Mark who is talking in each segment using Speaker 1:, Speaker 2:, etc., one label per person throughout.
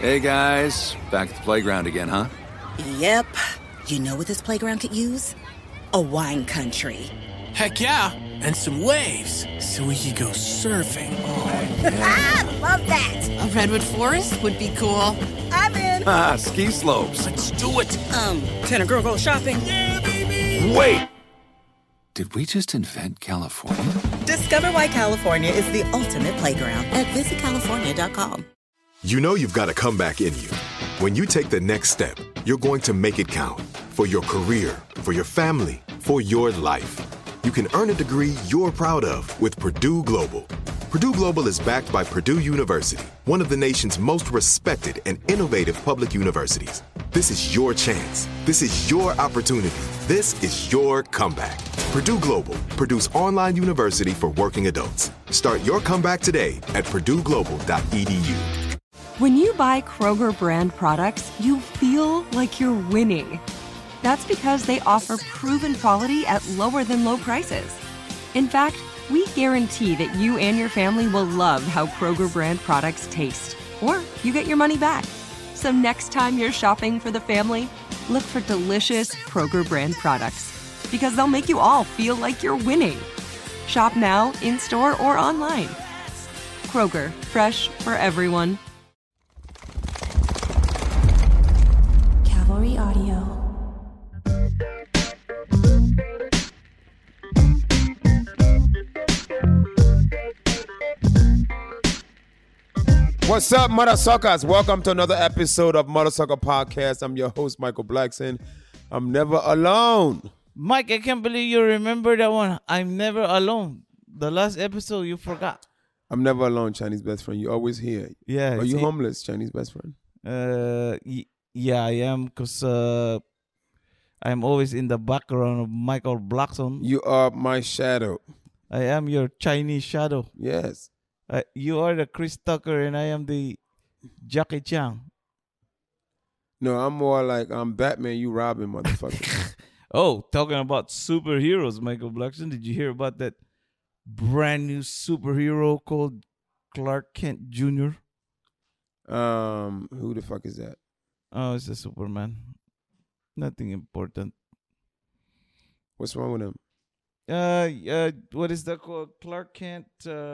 Speaker 1: Hey, guys. Back at the playground again, huh?
Speaker 2: Yep. You know what this playground could use? A wine country.
Speaker 3: Heck yeah, and some waves so we could go surfing.
Speaker 1: Oh, yeah.
Speaker 2: Ah, love that.
Speaker 4: A redwood forest would be cool.
Speaker 2: I'm in.
Speaker 1: Ah, ski slopes.
Speaker 3: Let's do it.
Speaker 2: Can a girl go shopping?
Speaker 3: Yeah, baby.
Speaker 1: Wait! Did we just invent California?
Speaker 2: Discover why California is the ultimate playground at visitcalifornia.com.
Speaker 5: You know you've got a comeback in you. When you take the next step, you're going to make it count for your career, for your family, for your life. You can earn a degree you're proud of with Purdue Global. Purdue Global is backed by Purdue University, one of the nation's most respected and innovative public universities. This is your chance. This is your opportunity. This is your comeback. Purdue Global, Purdue's online university for working adults. Start your comeback today at purdueglobal.edu.
Speaker 6: When you buy Kroger brand products, you feel like you're winning. That's because they offer proven quality at lower than low prices. In fact, we guarantee that you and your family will love how Kroger brand products taste, or you get your money back. So next time you're shopping for the family, look for delicious Kroger brand products, because they'll make you all feel like you're winning. Shop now, in-store, or online. Kroger, fresh for everyone.
Speaker 7: Cavalry Audio.
Speaker 8: What's up, Mother Suckers? Welcome to another episode of Mother Sucker Podcast. I'm your host, Michael Blackson. I'm never alone.
Speaker 9: Mike, I can't believe you remember that one. I'm never alone. The last episode you forgot.
Speaker 8: I'm never alone, Chinese best friend. You're always here.
Speaker 9: Yeah.
Speaker 8: Are you homeless, Chinese best friend?
Speaker 9: Yeah, I am, because I'm always in the background of Michael Blackson.
Speaker 8: You are my shadow.
Speaker 9: I am your Chinese shadow.
Speaker 8: Yes.
Speaker 9: You are the Chris Tucker and I am the Jackie Chan.
Speaker 8: No, I'm more like I'm Batman, you Robin, motherfucker.
Speaker 9: Oh, talking about superheroes, Michael Blackson. Did you hear about that brand new superhero called Clark Kent Jr.?
Speaker 8: Who the fuck is that?
Speaker 9: Oh, it's a Superman. Nothing important.
Speaker 8: What's wrong with him?
Speaker 9: What is that called? Clark Kent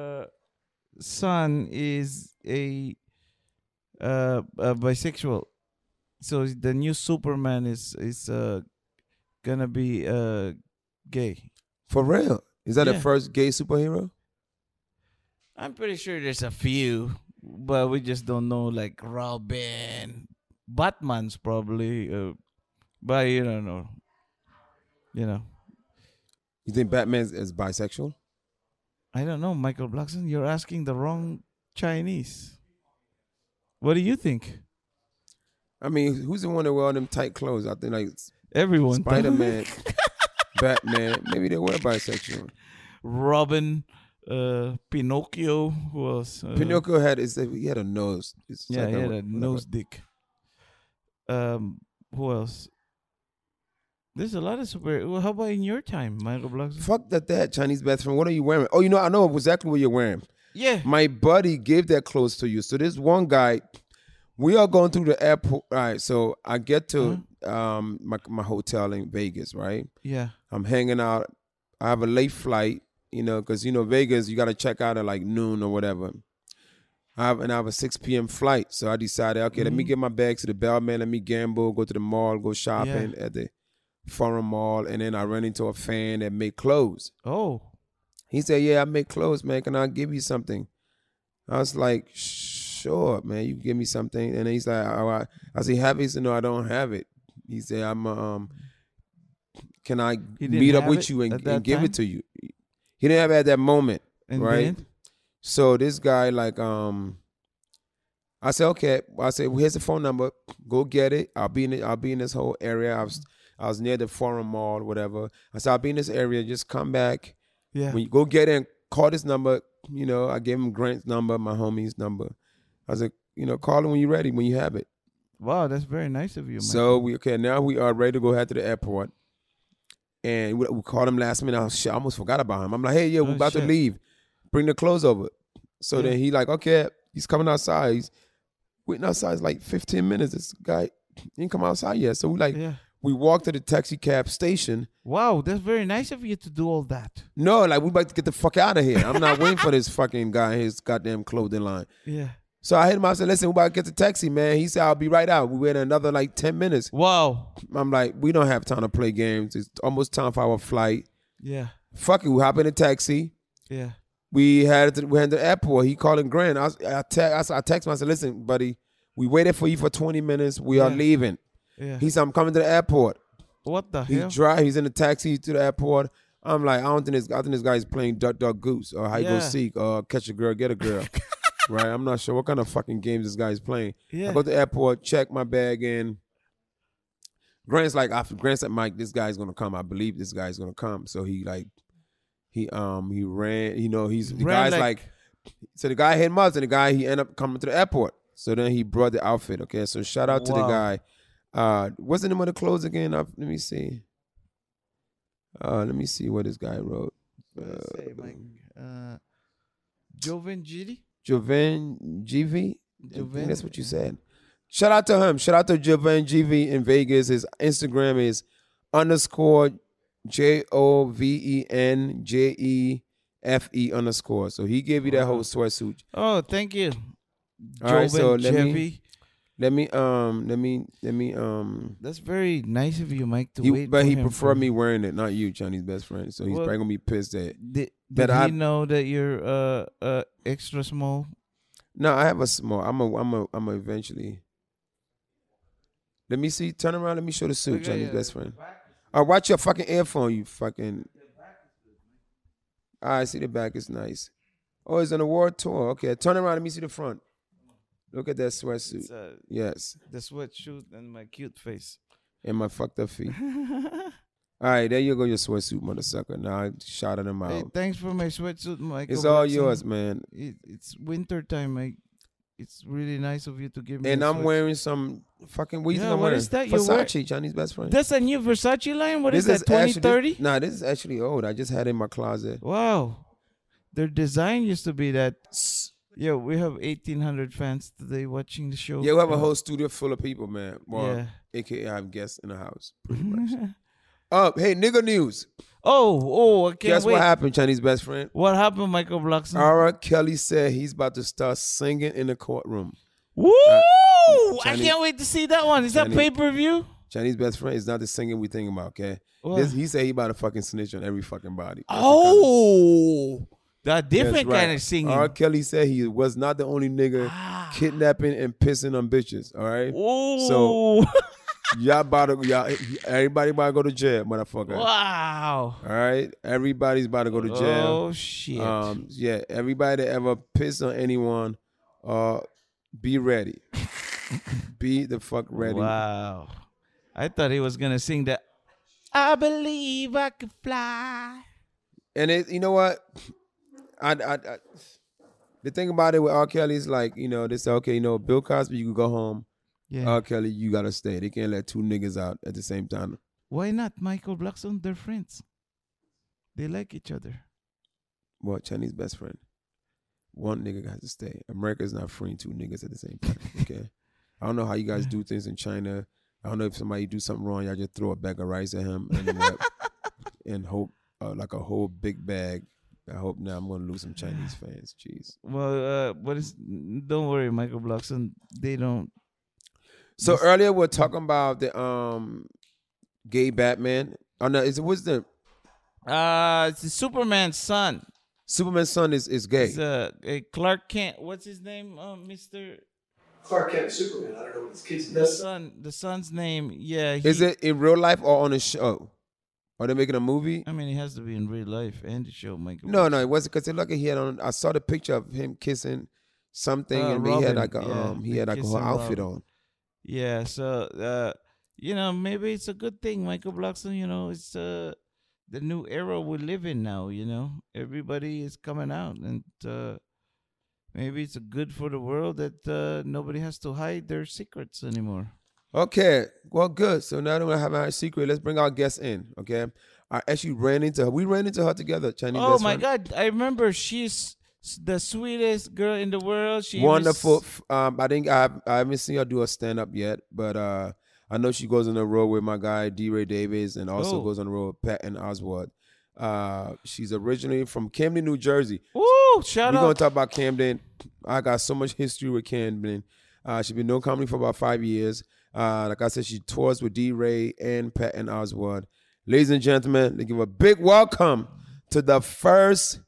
Speaker 9: son is a bisexual. So the new Superman is gonna be gay.
Speaker 8: For real? Is that
Speaker 9: Yeah.
Speaker 8: the first gay superhero?
Speaker 9: I'm pretty sure there's a few, but we just don't know. Like Robin, Batman's probably, but you don't know. You know.
Speaker 8: You think Batman is bisexual?
Speaker 9: I don't know, Michael Blackson. You're asking the wrong Chinese. What do you think?
Speaker 8: I mean, who's the one that wear all them tight clothes? I think like
Speaker 9: Everyone.
Speaker 8: Spider-Man, Batman. Maybe they were bisexual.
Speaker 9: Robin, Pinocchio. Who else?
Speaker 8: Pinocchio he had a nose.
Speaker 9: Yeah, he had a nose dick. Who else? There's a lot of super. Well, how about in your time, Michael Blackson?
Speaker 8: Fuck that Chinese best friend. What are you wearing? Oh, I know exactly what you're wearing.
Speaker 9: Yeah.
Speaker 8: My buddy gave that clothes to you. So this one guy, we are going through the airport. All right, so I get to my hotel in Vegas, right?
Speaker 9: Yeah.
Speaker 8: I'm hanging out. I have a late flight, because, Vegas, you got to check out at like noon or whatever. I have a 6 p.m. flight. So I decided, okay, let me get my bags to the bellman. Let me gamble, go to the mall, go shopping at the Forum Mall. And then I ran into a fan that made clothes.
Speaker 9: Oh.
Speaker 8: He said, yeah, I make clothes, man. Can I give you something? I was like, sure, man. You can give me something. And he's like, I said, have it? He said, no, I don't have it. He said, can I meet up with you and give it to you? He didn't have it at that moment,
Speaker 9: and
Speaker 8: right?
Speaker 9: Then?
Speaker 8: So this guy, I said, okay. I said, well, here's the phone number. Go get it. I'll be in this whole area. I was near the Forum Mall, whatever. I said, I'll be in this area. Just come back.
Speaker 9: Yeah.
Speaker 8: When you go get it and call this number, I gave him Grant's number, my homie's number. I was like, call it when you're ready, when you have it.
Speaker 9: Wow, that's very nice of you, Michael.
Speaker 8: So now we are ready to go head to the airport. And we called him last minute. I almost forgot about him. I'm like, hey, we're about to leave. Bring the clothes over. So then he like, okay, he's coming outside. waiting outside. It's like 15 minutes. This guy didn't come outside yet. So
Speaker 9: Yeah.
Speaker 8: we walked to the taxi cab station.
Speaker 9: Wow, that's very nice of you to do all that.
Speaker 8: No, like we about to get the fuck out of here. I'm not waiting for this fucking guy and his goddamn clothing line.
Speaker 9: Yeah.
Speaker 8: So I hit him up and said, listen, we about to get the taxi, man. He said, I'll be right out. We waited another like 10 minutes.
Speaker 9: Wow.
Speaker 8: I'm like, we don't have time to play games. It's almost time for our flight.
Speaker 9: Yeah.
Speaker 8: Fuck it, we hop in the taxi.
Speaker 9: Yeah.
Speaker 8: We had the airport. He calling Grant. I text him. I said, listen, buddy, we waited for you for 20 minutes. We are leaving.
Speaker 9: Yeah.
Speaker 8: He said, I'm coming to the airport.
Speaker 9: What the
Speaker 8: He
Speaker 9: hell?
Speaker 8: he's in the taxi to the airport. I'm like, I think this guy's playing Duck Duck Goose or Hide Go Seek or Catch a Girl, Get a Girl. Right? I'm not sure what kind of fucking games this guy's playing.
Speaker 9: Yeah.
Speaker 8: I go to the airport, check my bag in. Grant's like, Mike, this guy's gonna come. I believe this guy's gonna come. So he ran, the guy's like, so the guy hit him up, and the guy, he ended up coming to the airport. So then he brought the outfit, okay? So shout out to the guy. What's the name of the clothes again? Let me see. Let me see what this guy wrote.
Speaker 9: Say, Mike. Jovan Gidi?
Speaker 8: Jovan GV? I think that's what you said. Shout out to him. Shout out to Jovan GV in Vegas. His Instagram is _JOVENJEFE _. So he gave you that whole sweatsuit.
Speaker 9: Oh, thank you.
Speaker 8: All right, so
Speaker 9: Jovan
Speaker 8: let me
Speaker 9: That's very nice of you, Mike, to wait
Speaker 8: but
Speaker 9: for
Speaker 8: he
Speaker 9: him
Speaker 8: preferred
Speaker 9: for-
Speaker 8: me wearing it, not you, Chinese best friend. So he's
Speaker 9: Well,
Speaker 8: probably gonna be pissed that
Speaker 9: Did
Speaker 8: that
Speaker 9: he
Speaker 8: I
Speaker 9: know that you're extra small?
Speaker 8: No, I have a small. I'm a eventually. Let me see. Turn around. Let me show the suit, Chinese best friend. Watch your fucking earphone, you fucking. I see the back is nice. Oh, it's an award tour. Okay, turn around. Let me see the front. Look at that sweatsuit. Yes.
Speaker 9: The sweatshirt and my cute face.
Speaker 8: And my fucked up feet. All right, there you go, your sweatsuit, motherfucker. Now I shouted him out.
Speaker 9: Hey, thanks for my sweatsuit, Michael.
Speaker 8: It's all
Speaker 9: Jackson.
Speaker 8: yours, man.
Speaker 9: It's winter time, Mike. It's really nice of you to give me.
Speaker 8: And
Speaker 9: a
Speaker 8: I'm
Speaker 9: sweatshirt.
Speaker 8: wearing some fucking. What do you think I'm
Speaker 9: what
Speaker 8: wearing?
Speaker 9: is that you're
Speaker 8: Versace, Chinese best friend.
Speaker 9: That's a new Versace line. What is that?
Speaker 8: actually-
Speaker 9: 2030?
Speaker 8: Nah, this is actually old. I just had it in my closet.
Speaker 9: Wow, their design used to be that. Yeah, we have 1,800 fans today watching the show.
Speaker 8: Yeah, we have a whole studio full of people, man. Well,
Speaker 9: Yeah.
Speaker 8: AKA I have guests in the house, pretty much. Hey, nigga news.
Speaker 9: Oh, I can't
Speaker 8: Guess
Speaker 9: wait.
Speaker 8: what happened, Chinese best friend?
Speaker 9: What happened, Michael Blackson?
Speaker 8: R. Kelly said he's about to start singing in the courtroom.
Speaker 9: Woo! I
Speaker 8: Chinese-
Speaker 9: can't wait to see that one. Is that
Speaker 8: Chinese-
Speaker 9: pay-per-view?
Speaker 8: Chinese best friend is not the singing we think about, okay?
Speaker 9: What?
Speaker 8: He said he about to fucking snitch on every fucking body.
Speaker 9: Oh, that
Speaker 8: That's
Speaker 9: different
Speaker 8: right.
Speaker 9: kind of singing.
Speaker 8: R. Kelly said he was not the only nigga kidnapping and pissing on bitches, all right?
Speaker 9: Oh,
Speaker 8: Everybody about to go to jail, motherfucker.
Speaker 9: wow.
Speaker 8: All right? Everybody's about to go to jail.
Speaker 9: Oh, shit.
Speaker 8: Yeah, everybody that ever pissed on anyone, be ready. Be the fuck ready.
Speaker 9: Wow. I thought he was going to sing that. I believe I could fly.
Speaker 8: And you know what? The thing about it with R. Kelly is like, they say, okay, Bill Cosby, you can go home.
Speaker 9: Yeah.
Speaker 8: R. Kelly, you gotta stay. They can't let two niggas out at the same time.
Speaker 9: Why not? Michael Blackson, they're friends. They like each other.
Speaker 8: What? Chinese best friend. One nigga has to stay. America's not freeing two niggas at the same time. Okay. I don't know how you guys do things in China. I don't know if somebody do something wrong, y'all just throw a bag of rice at him and hope like a whole big bag. I hope now I'm gonna lose some Chinese fans. Jeez.
Speaker 9: Well, don't worry, Michael Blackson. They don't.
Speaker 8: So earlier we're talking about the gay Batman. Oh no, what's the
Speaker 9: It's the Superman's son.
Speaker 8: Superman's son is gay.
Speaker 9: It's Clark Kent. What's his name, Mr.
Speaker 7: Clark Kent, Superman. I don't know what his kid's
Speaker 9: The
Speaker 7: name is.
Speaker 9: the son's name. Yeah.
Speaker 8: Is it in real life or on a show? Are they making a movie?
Speaker 9: I mean, it has to be in real life and the show, Michael.
Speaker 8: No, it wasn't because look, he had on. I saw the picture of him kissing something, and he had like a he had like a whole outfit on.
Speaker 9: Yeah, so maybe it's a good thing, Michael Blackson. It's the new era we live in now. Everybody is coming out, and maybe it's good for the world that nobody has to hide their secrets anymore.
Speaker 8: Okay, well, good. So now that we have our secret, let's bring our guest in. Okay, I actually ran into her. We ran into her together. Chinese.
Speaker 9: Oh
Speaker 8: best
Speaker 9: my
Speaker 8: friend.
Speaker 9: God! I remember she's the sweetest girl in the world. She
Speaker 8: Wonderful. I think I haven't seen her do a stand up yet, but I know she goes on the road with my guy D. Ray Davis, and also goes on the road with Patton Oswalt. She's originally from Camden, New Jersey.
Speaker 9: Ooh, shout
Speaker 8: We're
Speaker 9: out.
Speaker 8: gonna talk about Camden. I got so much history with Camden. She's been doing comedy for about 5 years. Like I said, she tours with D. Ray and Patton Oswalt. Ladies and gentlemen, they give a big welcome to the first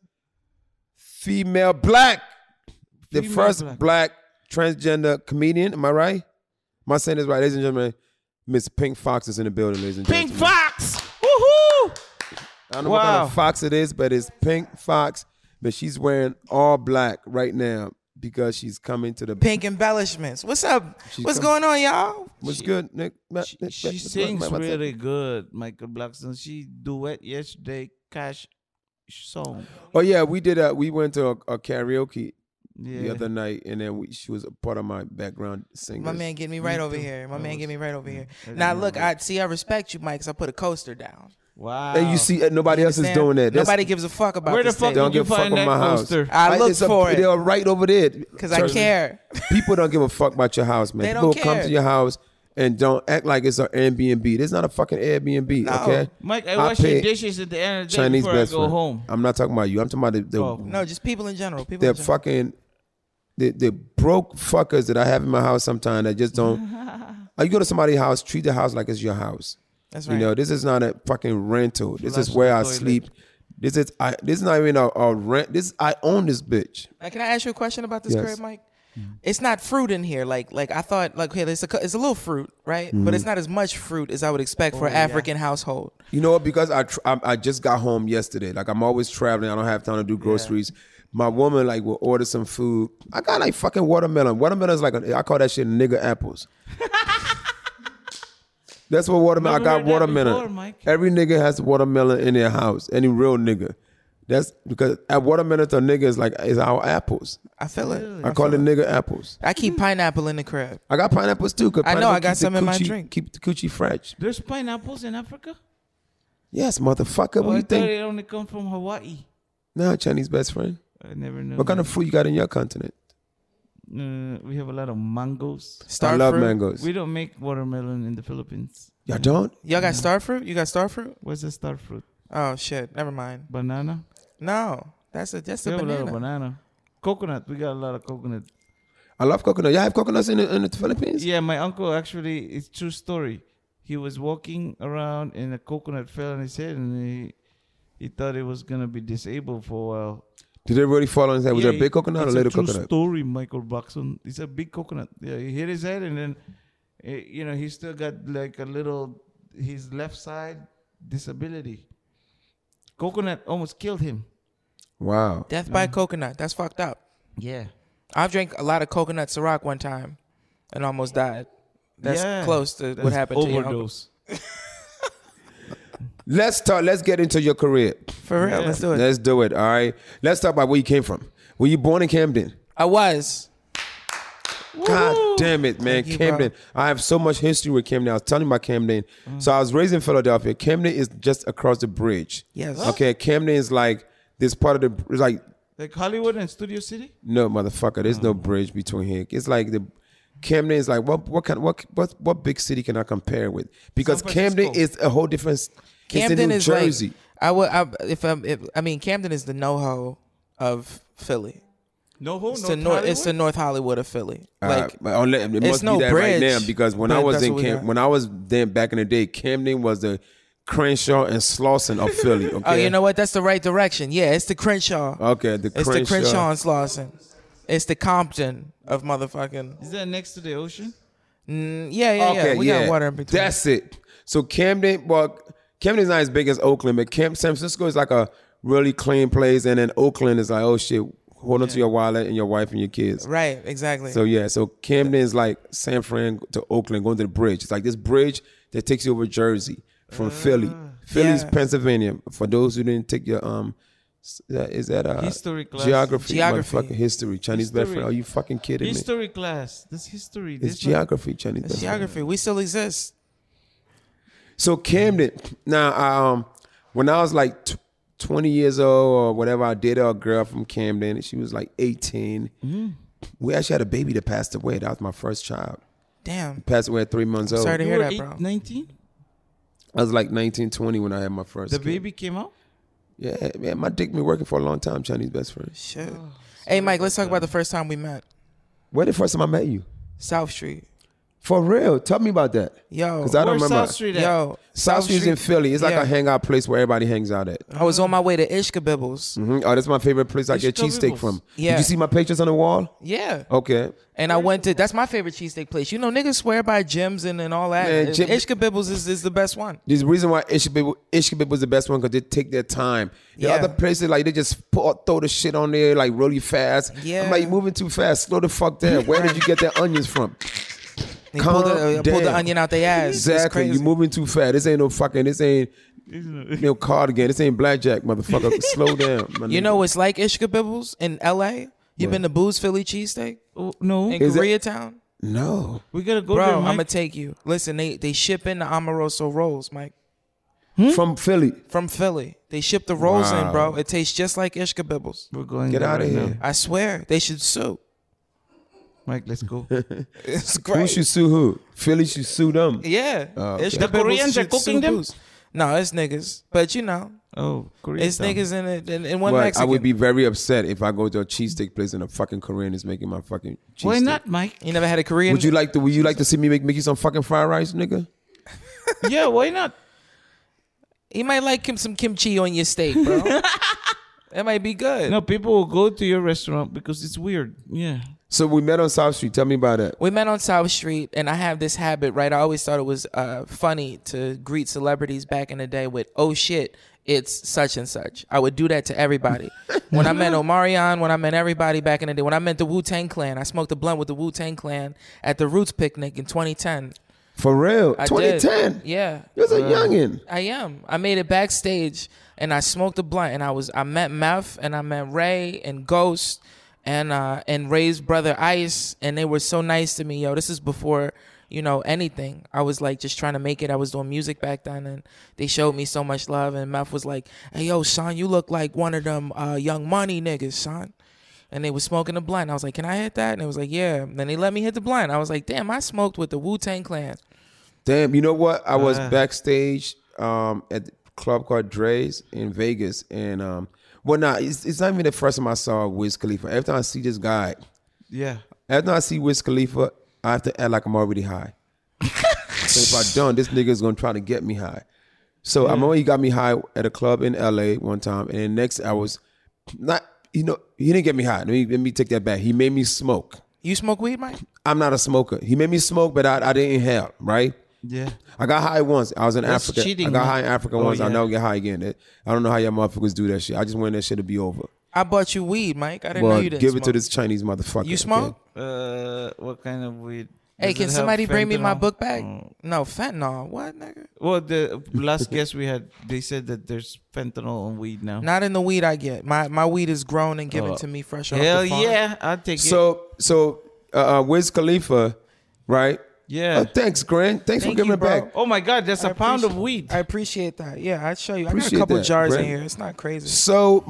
Speaker 8: female black, the first black transgender comedian. Am I right? Am I saying this right? Ladies and gentlemen, Miss Pink Fox is in the building, ladies and gentlemen.
Speaker 9: Pink Fox! Woohoo!
Speaker 8: I don't know what kind of fox it is, but it's Pink Fox. But she's wearing all black right now because she's coming to the
Speaker 10: Pink embellishments. What's up? What's going on, y'all?
Speaker 8: What's good, Nick?
Speaker 9: She sings really good, Michael Blackson. She duet yesterday, Cash song.
Speaker 8: Oh yeah, we went to a karaoke the other night, and then she was a part of my background singers.
Speaker 10: My man, get me right over here. Now look, I respect you, Mike, because I put a coaster down.
Speaker 9: Wow.
Speaker 8: And you see, nobody else is doing that.
Speaker 10: Nobody gives a fuck about
Speaker 9: where the
Speaker 10: this
Speaker 9: fuck
Speaker 10: thing.
Speaker 8: Don't
Speaker 9: did you
Speaker 8: give a fuck
Speaker 9: find
Speaker 8: with
Speaker 9: that
Speaker 8: my house.
Speaker 9: poster?
Speaker 10: I looked for it.
Speaker 8: They're right over there.
Speaker 10: Because I care.
Speaker 8: People don't give a fuck about your house, man.
Speaker 10: They
Speaker 8: People
Speaker 10: don't
Speaker 8: come
Speaker 10: care.
Speaker 8: to your house and don't act like it's an Airbnb. This is not a fucking Airbnb,
Speaker 10: No.
Speaker 8: okay?
Speaker 9: Mike, I wash your dishes at the end of the day
Speaker 8: Chinese
Speaker 9: before I
Speaker 8: best
Speaker 9: go
Speaker 8: friend.
Speaker 9: home.
Speaker 8: I'm not talking about you. I'm talking about the
Speaker 10: No, just people in general.
Speaker 8: they're fucking the broke fuckers that I have in my house sometimes that just don't. You go to somebody's house, treat the house like it's your house.
Speaker 10: That's
Speaker 8: You
Speaker 10: right.
Speaker 8: know, this is not a fucking rental. This is
Speaker 9: Flush
Speaker 8: where
Speaker 9: the
Speaker 8: I
Speaker 9: toilet.
Speaker 8: sleep. This is not even a rent. I own this bitch.
Speaker 10: Can I ask you a question about this
Speaker 8: Yes.
Speaker 10: crib, Mike? It's not fruit in here. Like I thought. Like, okay, it's a little fruit, right? But it's not as much fruit as I would expect for an African household.
Speaker 8: You know what? Because I just got home yesterday. Like I'm always traveling. I don't have time to do groceries. My woman like will order some food. I got like fucking watermelon. Watermelon is like I call that shit nigga apples. That's what watermelon.
Speaker 9: Never
Speaker 8: I got
Speaker 9: heard that
Speaker 8: watermelon.
Speaker 9: before, Mike.
Speaker 8: Every nigga has watermelon in their house. Any real nigga. That's because at watermelon to nigga is our apples.
Speaker 10: I feel it.
Speaker 8: I call it nigga apples.
Speaker 10: I keep pineapple in the crib.
Speaker 8: I got pineapples too. 'Cause
Speaker 10: I know,
Speaker 8: pineapple
Speaker 10: I got
Speaker 8: keep the
Speaker 10: some in my
Speaker 8: coochie-
Speaker 10: drink.
Speaker 8: Keep the coochie fresh.
Speaker 9: There's pineapples in Africa?
Speaker 8: Yes, motherfucker.
Speaker 9: Oh,
Speaker 8: What
Speaker 9: I
Speaker 8: you
Speaker 9: thought
Speaker 8: think?
Speaker 9: it only come from Hawaii.
Speaker 8: No, Chinese best friend.
Speaker 9: I never knew.
Speaker 8: What kind of fruit you got in your continent?
Speaker 9: We have a lot of mangoes.
Speaker 10: Star
Speaker 8: I love
Speaker 10: fruit?
Speaker 8: mangoes.
Speaker 9: We don't make watermelon in the Philippines.
Speaker 8: Y'all don't?
Speaker 10: Y'all got star fruit? You got star fruit?
Speaker 9: What's the star fruit?
Speaker 10: Oh shit, never mind.
Speaker 9: Banana?
Speaker 10: No, that's a
Speaker 9: We have a lot
Speaker 10: banana.
Speaker 9: of banana. Coconut. We got a lot of coconut.
Speaker 8: I love coconut. Y'all have coconuts in the Philippines?
Speaker 9: Yeah, my uncle actually, it's true story. He was walking around and a coconut fell on his head and he thought it was going to be disabled for a while.
Speaker 8: Did it really fall on his head? Was
Speaker 9: Yeah,
Speaker 8: it a big coconut or a
Speaker 9: it's
Speaker 8: little
Speaker 9: true
Speaker 8: coconut?
Speaker 9: Story, Michael Blackson. It's a big coconut. Yeah, he hit his head and then, he still got like a little, his left side disability. Coconut almost killed him.
Speaker 8: Wow.
Speaker 10: Death by coconut. That's fucked up.
Speaker 9: Yeah.
Speaker 10: I've drank a lot of coconut Ciroc one time and almost died. That's
Speaker 9: Yeah.
Speaker 10: close to what
Speaker 9: That's
Speaker 10: happened to you.
Speaker 9: overdose.
Speaker 8: Let's get into your career.
Speaker 10: For real, let's do it.
Speaker 8: Let's do it, all right? Let's talk about where you came from. Were you born in Camden?
Speaker 10: I was.
Speaker 8: God damn it, man.
Speaker 10: Thank you,
Speaker 8: Camden.
Speaker 10: bro.
Speaker 8: I have so much history with Camden. I was telling you about Camden. So I was raised in Philadelphia. Camden is just across the bridge.
Speaker 10: Yes.
Speaker 8: Okay, Camden is like this part of the, it's like,
Speaker 9: Like Hollywood and Studio City?
Speaker 8: no, motherfucker, there's no bridge between here. It's like Camden is like, what big city can I compare it with? Because
Speaker 9: San
Speaker 8: Camden
Speaker 9: Francisco.
Speaker 8: is a whole different, it's
Speaker 10: Camden
Speaker 8: in New
Speaker 10: is
Speaker 8: Jersey.
Speaker 10: like Camden is the NoHo of Philly.
Speaker 9: It's
Speaker 10: It's the North Hollywood of Philly. Like
Speaker 8: it
Speaker 10: it's
Speaker 8: must
Speaker 10: no
Speaker 8: be that
Speaker 10: bridge,
Speaker 8: right now because when
Speaker 10: but
Speaker 8: I was
Speaker 10: that's
Speaker 8: in
Speaker 10: what we got.
Speaker 8: when I was then back in the day, Camden was the Crenshaw and Slauson of Philly. Okay?
Speaker 10: oh, you know what? That's the right direction. Yeah, it's the Crenshaw.
Speaker 8: Okay,
Speaker 10: It's the Crenshaw and Slauson. It's the Compton of motherfucking.
Speaker 9: Is that next to the ocean?
Speaker 10: Yeah.
Speaker 8: Okay,
Speaker 10: We got water in between.
Speaker 8: That's it. So Camden, Camden's not as big as Oakland, but San Francisco is like a really clean place, and then Oakland is like, oh shit, hold on to your wallet and your wife and your kids.
Speaker 10: Right, exactly.
Speaker 8: So yeah, so Camden is like San Fran to Oakland, going to the bridge. It's like this bridge that takes you over Jersey from Philly. Philly's
Speaker 10: yeah.
Speaker 8: Pennsylvania. For those who didn't take your is that
Speaker 9: History class.
Speaker 8: geography,
Speaker 10: Geography.
Speaker 8: motherfucking history, Chinese best
Speaker 9: History.
Speaker 8: friend. Are you fucking kidding me?
Speaker 9: History class. This history.
Speaker 8: It's geography, Chinese best friend.
Speaker 10: Geography. We still exist.
Speaker 8: So Camden. Now, when I was like 20 years old or whatever. I dated a girl from Camden, and she was like 18. We actually had a baby that passed away. That was my first child.
Speaker 10: Damn.
Speaker 8: Passed away at 3 months old.
Speaker 10: Sorry to hear that, bro.
Speaker 9: 19?
Speaker 8: I was like 19, 20 when I had my first
Speaker 9: The
Speaker 8: kid.
Speaker 9: baby came out?
Speaker 8: Yeah, man, my dick been working for a long time, Chinese best friend.
Speaker 10: Shit. Hey, Mike, let's talk about the first time we met.
Speaker 8: Where the first time I met you?
Speaker 10: South Street.
Speaker 8: For real? Tell me about that.
Speaker 10: Yo.
Speaker 8: Because I don't
Speaker 9: Where's
Speaker 8: remember.
Speaker 9: South Street at?
Speaker 10: Yo.
Speaker 8: South Street's in Philly. It's like
Speaker 10: Yeah.
Speaker 8: a hangout place where everybody hangs out at.
Speaker 10: I was on my way to Ishkabibbles.
Speaker 8: Oh, that's my favorite place I get
Speaker 9: Ishka
Speaker 8: cheesesteak
Speaker 9: Bibbles.
Speaker 8: from.
Speaker 10: Yeah.
Speaker 8: Did you see my pictures on the wall?
Speaker 10: Yeah.
Speaker 8: Okay.
Speaker 10: And I went to, that's my favorite cheesesteak place. You know, niggas swear by gyms and all that.
Speaker 8: Man,
Speaker 10: Ishkabibbles is the best one.
Speaker 8: There's a reason why Ishkabib was the best one, because they take their time. The
Speaker 10: Yeah.
Speaker 8: other places, like, they just throw the shit on there, like, really fast.
Speaker 10: Yeah.
Speaker 8: I'm like, you're moving too fast. Slow the fuck down. Where did you get their onions from?
Speaker 10: They pull the
Speaker 8: down.
Speaker 10: onion out their ass. It's
Speaker 8: Exactly.
Speaker 10: crazy.
Speaker 8: You're moving too fast. This ain't no cardigan. This ain't blackjack, motherfucker. Slow down. my
Speaker 10: You
Speaker 8: nigga.
Speaker 10: know, it's like Ishkabibbles in L.A. You been to Boo's Philly cheesesteak
Speaker 9: Oh, no.
Speaker 10: in
Speaker 8: Is it-
Speaker 10: Koreatown?
Speaker 8: No.
Speaker 9: We gotta go
Speaker 10: Bro,
Speaker 9: there,
Speaker 10: I'm
Speaker 9: Mike.
Speaker 10: gonna take you. Listen, they ship in the Amoroso rolls, Mike,
Speaker 8: From Philly.
Speaker 10: from Philly. They ship the rolls in,
Speaker 8: Wow.
Speaker 10: bro. It tastes just like Ishkabibbles.
Speaker 9: We're going
Speaker 8: Get
Speaker 9: there
Speaker 8: out of
Speaker 9: right
Speaker 8: here.
Speaker 9: now.
Speaker 10: I swear, they should sue.
Speaker 9: Mike, let's go.
Speaker 10: It's
Speaker 8: Who
Speaker 10: great.
Speaker 8: should sue who? Philly should sue them.
Speaker 10: Yeah,
Speaker 8: Oh, okay.
Speaker 10: Ishkabibbles
Speaker 9: The Koreans are
Speaker 10: should
Speaker 9: cooking
Speaker 10: sue
Speaker 9: them?
Speaker 10: Boo's. No, it's niggas. But you know,
Speaker 9: Oh, Korea.
Speaker 10: it's niggas in one
Speaker 8: But
Speaker 10: Mexican.
Speaker 8: I would be very upset if I go to a cheesesteak place and a fucking Korean is making my fucking cheesesteak.
Speaker 9: Why not, Mike?
Speaker 10: You never had a Korean?
Speaker 8: Would you like to see me make you some fucking fried rice, nigga?
Speaker 9: Yeah, why not?
Speaker 10: He might like some kimchi on your steak, bro. That might be good.
Speaker 9: No, people will go to your restaurant because it's weird. Yeah.
Speaker 8: So we met on South Street. Tell me about that.
Speaker 10: We met on South Street, and I have this habit, right? I always thought it was funny to greet celebrities back in the day with, oh shit, it's such and such. I would do that to everybody. When I met Omarion, when I met everybody back in the day, when I met the Wu-Tang Clan, I smoked a blunt with the Wu-Tang Clan at the Roots picnic in 2010.
Speaker 8: For real?
Speaker 10: I
Speaker 8: 2010?
Speaker 10: did. Yeah.
Speaker 8: You was a youngin'.
Speaker 10: I am. I made it backstage, and I smoked a blunt, and I met Meth, and I met Ray and Ghost, and Ray's brother Ice, and they were so nice to me. Yo, this is before, you know, anything. I was like just trying to make it. I was doing music back then, and they showed me so much love. And Meth was like, "Hey, yo, son, you look like one of them Young Money niggas, son." And they was smoking a blunt. I was like, "Can I hit that?" And it was like, "Yeah." And then they let me hit the blunt. I was like, "Damn, I smoked with the Wu-Tang Clan."
Speaker 8: Damn, you know what? I was backstage at the club called Dre's in Vegas, and it's not even the first time I saw Wiz Khalifa. Every time I see this guy,
Speaker 9: Yeah.
Speaker 8: every time I see Wiz Khalifa, I have to act like I'm already high. So if I don't, this nigga is gonna try to get me high. So I remember he got me high at a club in LA one time, and then next I was not, he didn't get me high. Let me take that back. He made me smoke.
Speaker 10: You smoke weed, Mike?
Speaker 8: I'm not a smoker. He made me smoke, but I didn't inhale, right?
Speaker 9: Yeah.
Speaker 8: I got high once. I was in
Speaker 9: That's
Speaker 8: Africa.
Speaker 9: cheating,
Speaker 8: I got
Speaker 9: man.
Speaker 8: high in Africa
Speaker 9: Oh,
Speaker 8: once. I'll
Speaker 9: yeah.
Speaker 8: never get high again. I don't know how y'all motherfuckers do that shit. I just want that shit to be over.
Speaker 10: I bought you weed, Mike. I didn't know
Speaker 8: Well,
Speaker 10: you didn't
Speaker 8: give
Speaker 10: smoke.
Speaker 8: it to this Chinese motherfucker.
Speaker 10: You smoke?
Speaker 9: What kind of weed?
Speaker 10: Hey,
Speaker 9: Does
Speaker 10: can
Speaker 9: it have
Speaker 10: somebody bring me my
Speaker 9: fentanyl?
Speaker 10: book bag?
Speaker 9: Oh.
Speaker 10: No, fentanyl. What, nigga?
Speaker 9: Well, the last guest we had, they said that there's fentanyl on weed now.
Speaker 10: Not in the weed I get. My weed is grown and given
Speaker 9: Oh.
Speaker 10: to me fresh off
Speaker 9: Hell
Speaker 10: the farm.
Speaker 9: yeah, I'll take it.
Speaker 8: So Wiz Khalifa, right?
Speaker 9: Yeah.
Speaker 8: Thanks, Grant. Thanks for
Speaker 10: Thank
Speaker 8: giving
Speaker 10: you,
Speaker 8: it
Speaker 10: bro.
Speaker 8: back.
Speaker 9: Oh my God, that's
Speaker 10: I
Speaker 9: a pound of
Speaker 10: appreciate-
Speaker 9: weed.
Speaker 10: I appreciate that. Yeah, I'd show you. I got
Speaker 8: Appreciate
Speaker 10: a couple
Speaker 8: that,
Speaker 10: jars
Speaker 8: Grant.
Speaker 10: in here. It's not crazy.
Speaker 8: So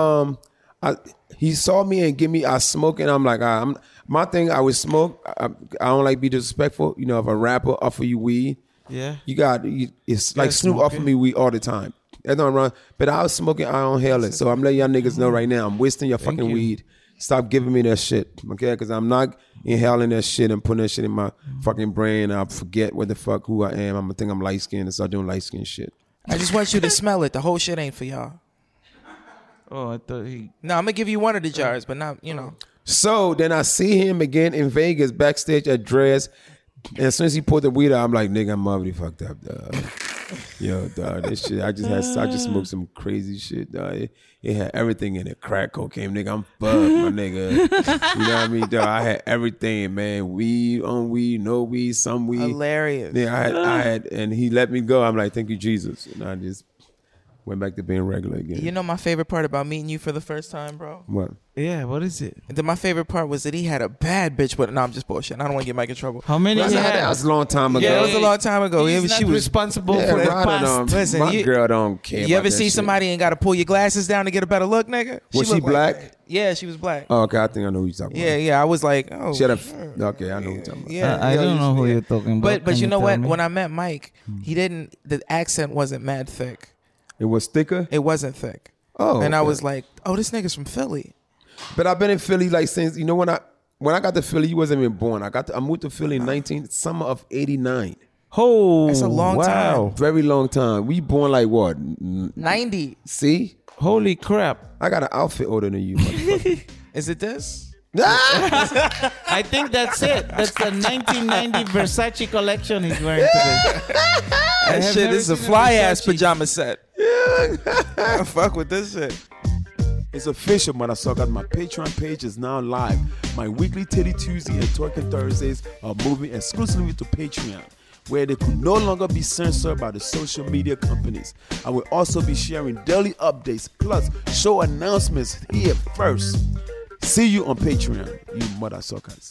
Speaker 8: he saw me and give me I smoke, and I'm like, my thing. I would smoke. I don't like be disrespectful. You know, if a rapper offer you weed,
Speaker 9: Yeah.
Speaker 8: it's like
Speaker 9: Yeah,
Speaker 8: Snoop
Speaker 9: smoke
Speaker 8: offer
Speaker 9: it.
Speaker 8: me weed all the time. That's not wrong. But I was smoking. I don't inhale it. So I'm letting y'all niggas know right now. I'm wasting your
Speaker 9: Thank
Speaker 8: fucking
Speaker 9: you.
Speaker 8: weed. Stop giving me that shit, okay? Because I'm not inhaling that shit and putting that shit in my fucking brain. I'll forget what the fuck who I am. I'm gonna think I'm light skinned and start doing light skin shit.
Speaker 10: I just want you to smell it. The whole shit ain't for y'all.
Speaker 9: Oh, I thought he.
Speaker 10: No, I'm gonna give you one of the jars, but not, you know.
Speaker 8: So then I see him again in Vegas backstage at Dress. And as soon as he pulled the weed out, I'm like, nigga, I'm already fucked up, dog. Yo, dog, this shit. I just smoked some crazy shit, dog. It had everything in it. Crack cocaine, nigga. I'm fucked, my nigga. You know what I mean, dog? I had everything, man. Weed, on weed, no weed, some weed.
Speaker 10: Hilarious.
Speaker 8: Yeah, I had, and he let me go. I'm like, thank you, Jesus. And I just went back to being regular again.
Speaker 10: You know my favorite part about meeting you for the first time, bro?
Speaker 8: What?
Speaker 9: Yeah, what is it?
Speaker 10: My favorite part was that he had a bad bitch, but no, I'm just bullshitting. I don't want to get Mike in trouble.
Speaker 9: How many?
Speaker 8: That was a long time ago.
Speaker 10: Yeah, it was a long time ago.
Speaker 9: She was responsible for the past.
Speaker 10: Listen,
Speaker 8: my girl don't care.
Speaker 10: You ever
Speaker 8: about that
Speaker 10: see
Speaker 8: shit.
Speaker 10: somebody and got to pull your glasses down to get a better look, nigga?
Speaker 8: Was she
Speaker 10: looked
Speaker 8: black?
Speaker 10: Like, yeah, she was black.
Speaker 8: Oh, okay. I think I know who you're talking about.
Speaker 10: Yeah. I was like, oh.
Speaker 8: She had okay, I know who you're talking about.
Speaker 10: Yeah,
Speaker 9: I don't know who you're talking about.
Speaker 10: But
Speaker 9: Can
Speaker 10: you know what?
Speaker 9: tell me?
Speaker 10: When I met Mike, the accent wasn't mad thick.
Speaker 8: It was thicker?
Speaker 10: It wasn't thick.
Speaker 8: Oh.
Speaker 10: And I
Speaker 8: okay.
Speaker 10: was like, oh, this nigga's from Philly.
Speaker 8: But I've been in Philly like since, you know, when I got to Philly, you wasn't even born. I moved to Philly in summer of 89.
Speaker 9: Oh,
Speaker 10: That's a long time.
Speaker 8: Very long time. We born like what?
Speaker 10: 90.
Speaker 8: See?
Speaker 9: Holy crap.
Speaker 8: I got an outfit older than you, motherfucker.
Speaker 10: Is it this?
Speaker 9: I think that's it. That's the 1990 Versace collection he's wearing today.
Speaker 10: That shit is a fly ass pajama set. I fuck with this shit.
Speaker 8: It's official, motherfucker. My Patreon page is now live. My weekly Titty Tuesday and Twerking Thursdays are moving exclusively to Patreon, where they could no longer be censored by the social media companies. I will also be sharing daily updates plus show announcements here first. See you on Patreon, you motherfuckers.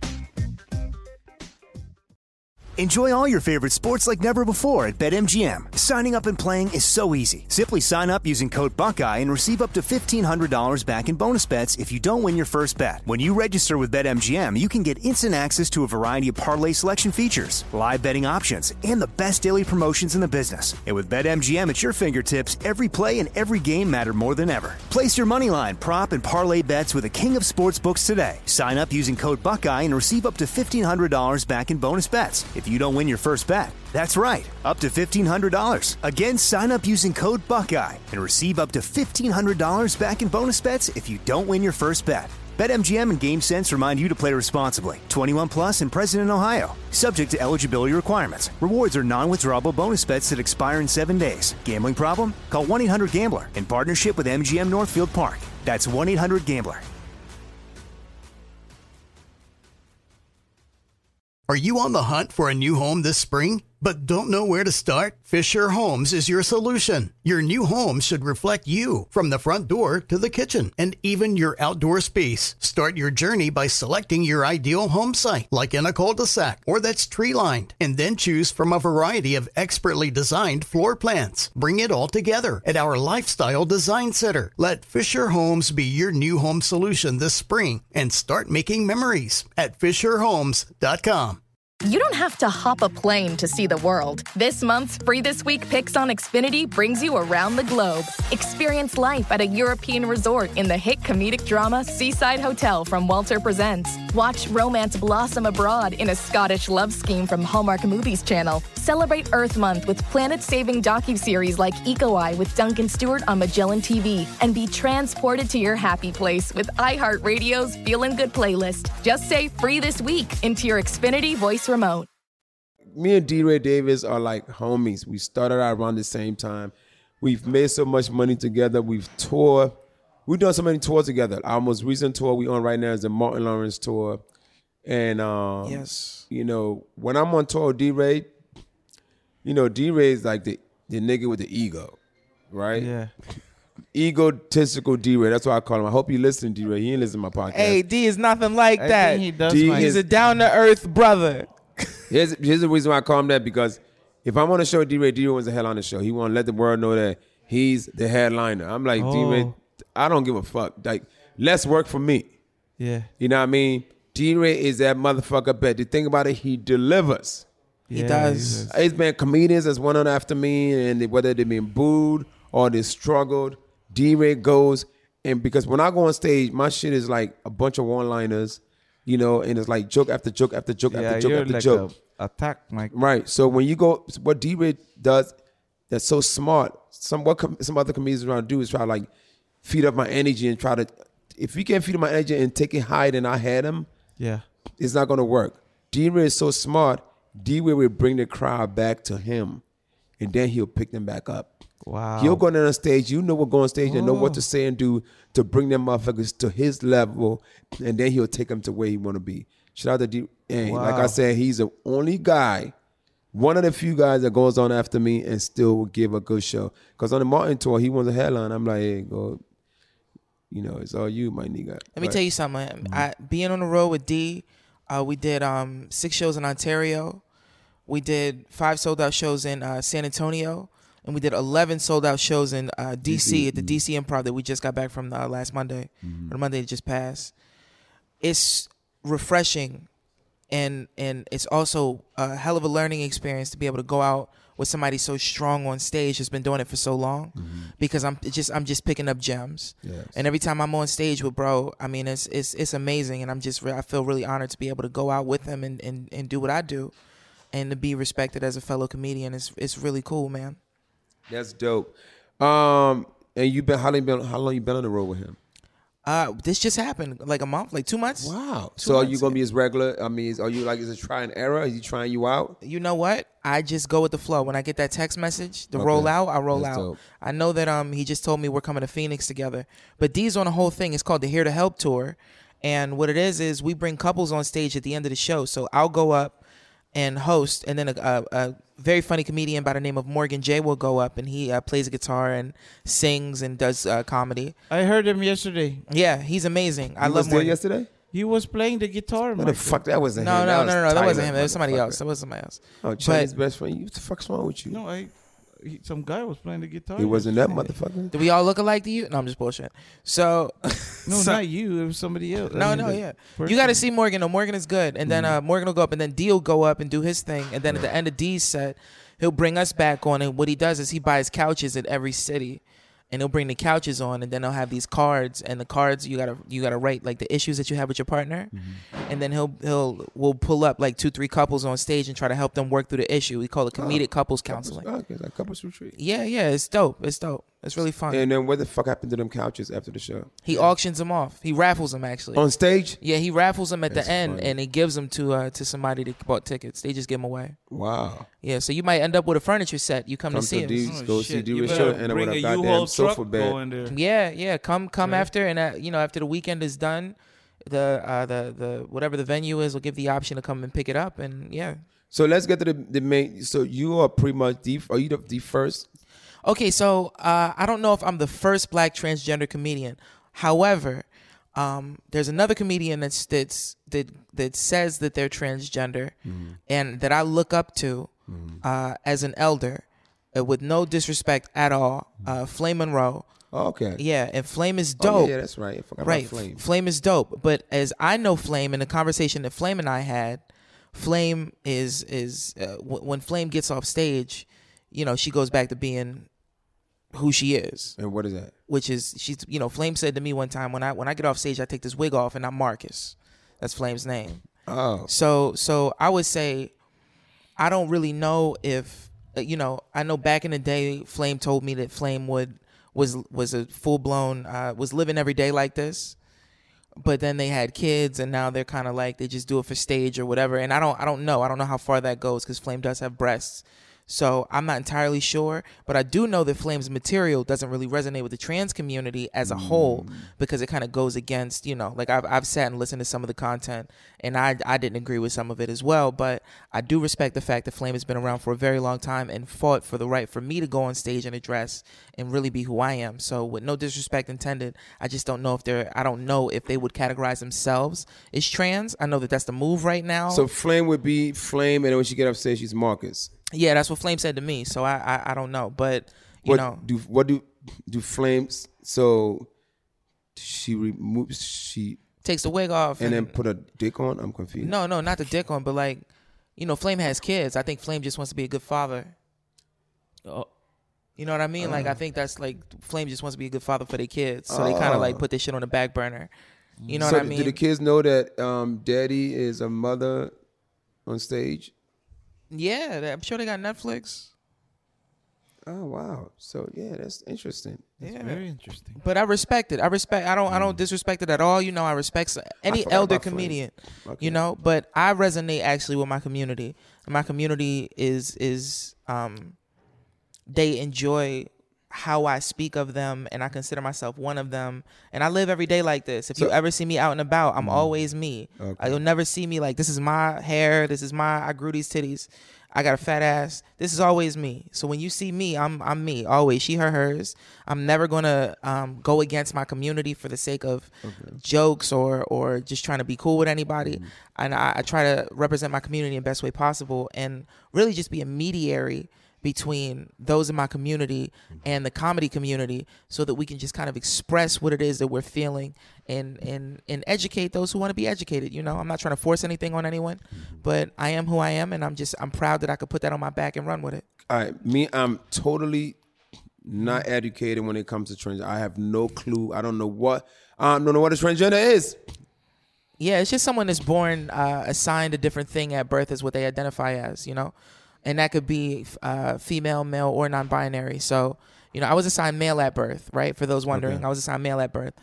Speaker 11: Enjoy all your favorite sports like never before at BetMGM. Signing up and playing is so easy. Simply sign up using code Buckeye and receive up to $1,500 back in bonus bets if you don't win your first bet. When you register with BetMGM, you can get instant access to a variety of parlay selection features, live betting options, and the best daily promotions in the business. And with BetMGM at your fingertips, every play and every game matter more than ever. Place your moneyline, prop, and parlay bets with the king of sportsbooks today. Sign up using code Buckeye and receive up to $1,500 back in bonus bets if you don't win your first bet. That's right, up to $1,500. Again, sign up using code Buckeye and receive up to $1,500 back in bonus bets if you don't win your first bet. BetMGM and GameSense remind you to play responsibly. 21 plus and present in Ohio. Subject to eligibility requirements. Rewards are non-withdrawable bonus bets that expire in 7 days. Gambling problem? Call 1-800-GAMBLER in partnership with MGM Northfield Park. That's 1-800-GAMBLER.
Speaker 12: Are you on the hunt for a new home this spring, but don't know where to start? Fisher Homes is your solution. Your new home should reflect you, from the front door to the kitchen, and even your outdoor space. Start your journey by selecting your ideal home site, like in a cul-de-sac or that's tree-lined, and then choose from a variety of expertly designed floor plans. Bring it all together at our Lifestyle Design Center. Let Fisher Homes be your new home solution this spring and start making memories at FisherHomes.com.
Speaker 13: You don't have to hop a plane to see the world. This month's Free This Week Picks on Xfinity brings you around the globe. Experience life at a European resort in the hit comedic drama Seaside Hotel from Walter Presents. Watch romance blossom abroad in a Scottish love scheme from Hallmark Movies Channel. Celebrate Earth Month with planet-saving docuseries like Eco Eye with Duncan Stewart on Magellan TV. And be transported to your happy place with iHeartRadio's Feelin' Good playlist. Just say Free This Week into your Xfinity voice remote.
Speaker 8: Me and D-Ray Davis are like homies. We started out around the same time. We've made so much money together. We've toured. We've done so many tours together. Our most recent tour we on right now is the Martin Lawrence tour. And,
Speaker 10: yes,
Speaker 8: you know, when I'm on tour with D-Ray, you know, D-Ray is like the nigga with the ego, right?
Speaker 9: Yeah.
Speaker 8: Egotistical D-Ray. That's why I call him. I hope you listen, D-Ray. He ain't listen to my podcast.
Speaker 10: Hey, D is nothing like that.
Speaker 9: Think he does.
Speaker 10: He's a down-to-earth brother.
Speaker 8: Here's the reason why I call him that, because if I'm on a show with D-Ray, D-Ray wants the hell on the show. He want to let the world know that he's the headliner. I'm like, D-Ray, I don't give a fuck. Like, less work for me.
Speaker 9: Yeah.
Speaker 8: You know what I mean? D-Ray is that motherfucker, but the thing about it, he delivers.
Speaker 10: He does.
Speaker 8: It's been comedians that's went on after me, and whether they've been booed or they struggled, D-Ray goes, and because when I go on stage, my shit is like a bunch of one-liners, you know, and it's like joke after joke after joke after joke after
Speaker 9: like
Speaker 8: joke.
Speaker 9: Attack, Mike.
Speaker 8: Right. So when you go, what D-Ray does that's so smart, some other comedians around do is try to like feed up my energy and try to, if you can't feed up my energy and take it higher than I had him,
Speaker 9: yeah,
Speaker 8: it's not going to work. D-Ray is so smart, D-Ray will bring the crowd back to him, and then he'll pick them back up.
Speaker 9: Wow.
Speaker 8: He'll go down on stage. You know what go on stage and know what to say and do to bring them motherfuckers to his level, and then he'll take them to where he want to be. Shout out to D. And like I said, he's the only guy one of the few guys that goes on after me and still will give a good show. Because on the Martin tour, he was a headline. I'm like, hey, go. You know, it's all you, my nigga.
Speaker 10: Let me tell you something. Being on the road with D, we did 6 shows in Ontario. We did 5 sold-out shows in San Antonio. And we did 11 sold-out shows in D.C. at the D.C. Improv that we just got back from last Monday. Or the Monday that just passed. It's refreshing. And it's also a hell of a learning experience to be able to go out with somebody so strong on stage who's been doing it for so long, because I'm just picking up gems.
Speaker 8: Yes.
Speaker 10: And every time I'm on stage with bro, I mean it's amazing, and I feel really honored to be able to go out with him and do what I do, and to be respected as a fellow comedian. It's really cool, man.
Speaker 8: That's dope. And how long you been on the road with him?
Speaker 10: This just happened like a month, like 2 months.
Speaker 8: Wow.
Speaker 10: 2
Speaker 8: So are
Speaker 10: months.
Speaker 8: you gonna be as regular? I mean, are you like, is it try and error? Is he trying you out?
Speaker 10: You know what? I just go with the flow. When I get that text message to
Speaker 8: Okay.
Speaker 10: roll out, I roll
Speaker 8: That's
Speaker 10: out.
Speaker 8: dope.
Speaker 10: I know that he just told me we're coming to Phoenix together. But D's on a whole thing. It's called the Here to Help Tour. And what it is we bring couples on stage at the end of the show. So I'll go up and host, and then a very funny comedian by the name of Morgan J will go up, and he plays guitar and sings and does comedy.
Speaker 9: I heard him yesterday.
Speaker 10: Yeah, he's amazing. I
Speaker 8: He
Speaker 10: love
Speaker 8: was there
Speaker 10: Morgan.
Speaker 8: yesterday?
Speaker 9: He was playing the guitar.
Speaker 8: What the fuck? That wasn't
Speaker 10: No,
Speaker 8: him.
Speaker 10: no, that
Speaker 8: Tyler,
Speaker 10: wasn't him. That was somebody
Speaker 8: motherfucker.
Speaker 10: else. That was somebody else.
Speaker 8: Oh,
Speaker 10: But-
Speaker 8: Chinese best friend. What the fuck's wrong with you?
Speaker 9: No, some guy was playing the guitar.
Speaker 8: It wasn't that
Speaker 9: yesterday.
Speaker 8: motherfucker.
Speaker 10: Do we all look alike to you? No, I'm just bullshit. So,
Speaker 9: No, not you. It was somebody else.
Speaker 10: No, yeah. You got to see Morgan. No, Morgan is good. And then Morgan will go up, and then D will go up and do his thing. And then at the end of D's set, he'll bring us back on. And what he does is he buys couches at every city, and he'll bring the couches on, and then they'll have these cards. And the cards you gotta write like the issues that you have with your partner, and then we'll pull up like 2-3 couples on stage and try to help them work through the issue. We call it comedic couples counseling.
Speaker 8: Okay, like couples retreat.
Speaker 10: Yeah, it's dope. It's really fun.
Speaker 8: And then what the fuck happened to them couches after the show?
Speaker 10: He auctions them off. He raffles them actually.
Speaker 8: On stage?
Speaker 10: Yeah, he raffles them at
Speaker 8: That's
Speaker 10: the end,
Speaker 8: funny.
Speaker 10: and he gives them to somebody that bought tickets. They just give them away.
Speaker 8: Wow.
Speaker 10: Yeah, so you might end up with a furniture set. You come to see us.
Speaker 8: Go see D show and with a goddamn sofa bed.
Speaker 10: Yeah. Come after, and after the weekend is done, the whatever the venue is will give the option to come and pick it up, and yeah.
Speaker 8: So let's get to the main. So you are pretty much are you the first?
Speaker 10: Okay, so I don't know if I'm the first black transgender comedian. However, there's another comedian that says that they're transgender, and that I look up to as an elder, with no disrespect at all. Flame Monroe.
Speaker 8: Oh, okay.
Speaker 10: Yeah, and Flame is dope.
Speaker 8: Yeah, that's right. I forgot
Speaker 10: Right,
Speaker 8: about Flame.
Speaker 10: Flame is dope. But as I know Flame, in the conversation that Flame and I had, Flame is when Flame gets off stage, she goes back to being who she is.
Speaker 8: And what is that?
Speaker 10: Which is Flame said to me one time, when I get off stage, I take this wig off and I'm Marcus. That's Flame's name.
Speaker 8: Oh.
Speaker 10: So I would say I don't really know if I know back in the day Flame told me that Flame was a full-blown was living every day like this. But then they had kids, and now they're kind of like they just do it for stage or whatever. And I don't know how far that goes, because Flame does have breasts. So I'm not entirely sure, but I do know that Flame's material doesn't really resonate with the trans community as a whole, because it kind of goes against, like I've sat and listened to some of the content, and I didn't agree with some of it as well. But I do respect the fact that Flame has been around for a very long time and fought for the right for me to go on stage and address and really be who I am. So with no disrespect intended, I just don't know if they would categorize themselves as trans. I know that that's the move right now.
Speaker 8: So Flame would be Flame, and then when she get upstairs, she's Marcus.
Speaker 10: Yeah, that's what Flame said to me. So I don't know, but
Speaker 8: what do Flames? So she
Speaker 10: takes the wig off
Speaker 8: and then put a dick on. I'm confused.
Speaker 10: No, not the dick on, but Flame has kids. I think Flame just wants to be a good father. Oh. You know what I mean? I think that's Flame just wants to be a good father for their kids. So they kind of put this shit on the back burner. You know what I mean?
Speaker 8: Do the kids know that Daddy is a mother on stage?
Speaker 10: Yeah, I'm sure they got Netflix.
Speaker 8: Oh wow! So yeah, that's interesting.
Speaker 10: Yeah,
Speaker 9: very interesting.
Speaker 10: But I respect it. I don't disrespect it at all. I respect any elder comedian. Okay. But I resonate actually with my community. My community is they enjoy how I speak of them, and I consider myself one of them, and I live every day like this. If you ever see me out and about, I'm always me.
Speaker 8: Okay.
Speaker 10: You'll never see me like, this is my hair, I grew these titties, I got a fat ass. This is always me. So when you see me, I'm me, always. She, her, hers. I'm never gonna go against my community for the sake of jokes or just trying to be cool with anybody. And I try to represent my community in the best way possible, and really just be a mediary between those in my community and the comedy community, so that we can just kind of express what it is that we're feeling and educate those who want to be educated. You know, I'm not trying to force anything on anyone, but I am who I am, and I'm proud that I could put that on my back and run with it.
Speaker 8: All right, I'm totally not educated when it comes to transgender. I have no clue. I don't know what a transgender is.
Speaker 10: Yeah, it's just someone that's born assigned a different thing at birth is what they identify as, you know? And that could be female, male, or non-binary. So, you know, I was assigned male at birth, right? For those wondering, okay. I was assigned male at birth.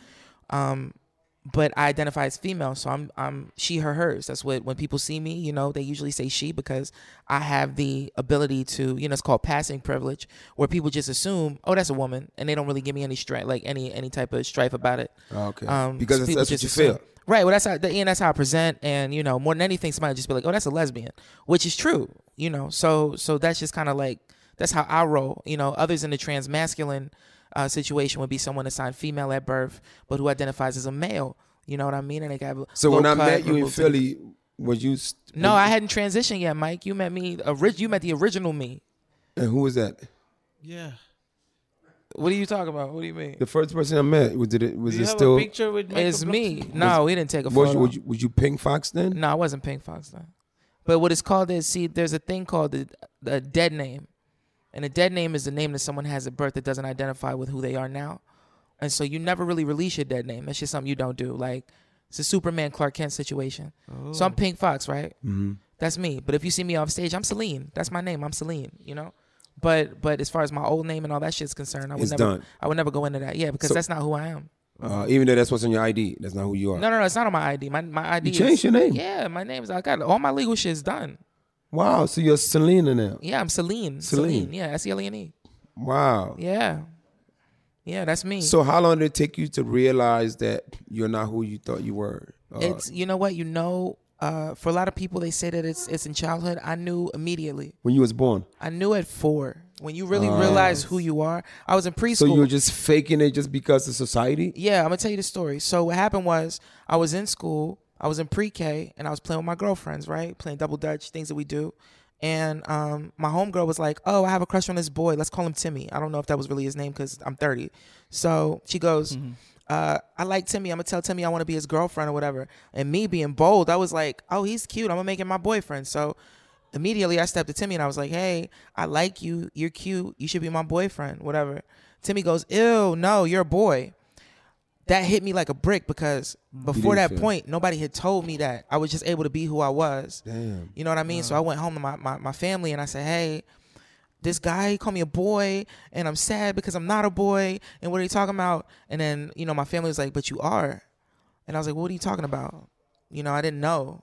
Speaker 10: But I identify as female, so I'm she, her, hers. That's what, when people see me, you know, they usually say she, because I have the ability to, you know, it's called passing privilege, where people just assume, oh, that's a woman, and they don't really give me any strife, like any type of strife about it.
Speaker 8: Okay. Because that's what you feel.
Speaker 10: Right. Well, that's how I present, and you know, more than anything, somebody just be like, "Oh, that's a lesbian," which is true, you know. So that's just kind of like, that's how I roll. You know, others in the trans masculine situation would be someone assigned female at birth, but who identifies as a male. You know what I mean? And they got
Speaker 8: so when I met you in Philly, was you?
Speaker 10: No, I hadn't transitioned yet, Mike. You met me. You met the original me.
Speaker 8: And who was that?
Speaker 9: Yeah.
Speaker 10: What are you talking about? What do you mean?
Speaker 8: The first person I met, was it
Speaker 9: you have
Speaker 8: still?
Speaker 9: A picture with
Speaker 10: it's me. No, we didn't take a photo.
Speaker 8: Was you Pink Fox then?
Speaker 10: No, I wasn't Pink Fox then. But what it's called is, there's a thing called the dead name. And a dead name is the name that someone has at birth that doesn't identify with who they are now. And so you never really release your dead name. That's just something you don't do. Like, it's a Superman Clark Kent situation. Oh. So I'm Pink Fox, right?
Speaker 8: Mm-hmm.
Speaker 10: That's me. But if you see me off stage, I'm Celine. That's my name. I'm Celine, you know? But as far as my old name and all that shit's concerned, I would never go into that. Yeah, because that's not who I am.
Speaker 8: Even though that's what's on your ID, that's not who you are.
Speaker 10: No, it's not on my ID. My ID.
Speaker 8: You changed your name.
Speaker 10: Yeah, my name's. I got all my legal shit's done.
Speaker 8: Wow, so you're Selena now.
Speaker 10: Yeah, I'm Celine. Celine. Yeah, Selene.
Speaker 8: Wow.
Speaker 10: Yeah. Yeah, that's me.
Speaker 8: So how long did it take you to realize that you're not who you thought you were?
Speaker 10: It's, you know what, for a lot of people, they say that it's in childhood. I knew immediately.
Speaker 8: When you was born?
Speaker 10: I knew at 4. When you really realize who you are. I was in preschool.
Speaker 8: So you were just faking it just because of society?
Speaker 10: Yeah, I'm going to tell you the story. So what happened was, I was in school, I was in pre-K, and I was playing with my girlfriends, right? Playing double dutch, things that we do. And my homegirl was like, oh, I have a crush on this boy. Let's call him Timmy. I don't know if that was really his name because I'm 30. So she goes, I like Timmy. I'm going to tell Timmy I want to be his girlfriend or whatever. And me being bold, I was like, oh, he's cute. I'm going to make him my boyfriend. So immediately I stepped to Timmy and I was like, hey, I like you. You're cute. You should be my boyfriend, whatever. Timmy goes, ew, no, you're a boy. That hit me like a brick because before that point, nobody had told me that. I was just able to be who I was.
Speaker 8: Damn.
Speaker 10: You know what I mean? So I went home to my family and I said, hey, this guy, he called me a boy and I'm sad because I'm not a boy. And what are you talking about? And then, you know, my family was like, but you are. And I was like, what are you talking about? You know, I didn't know.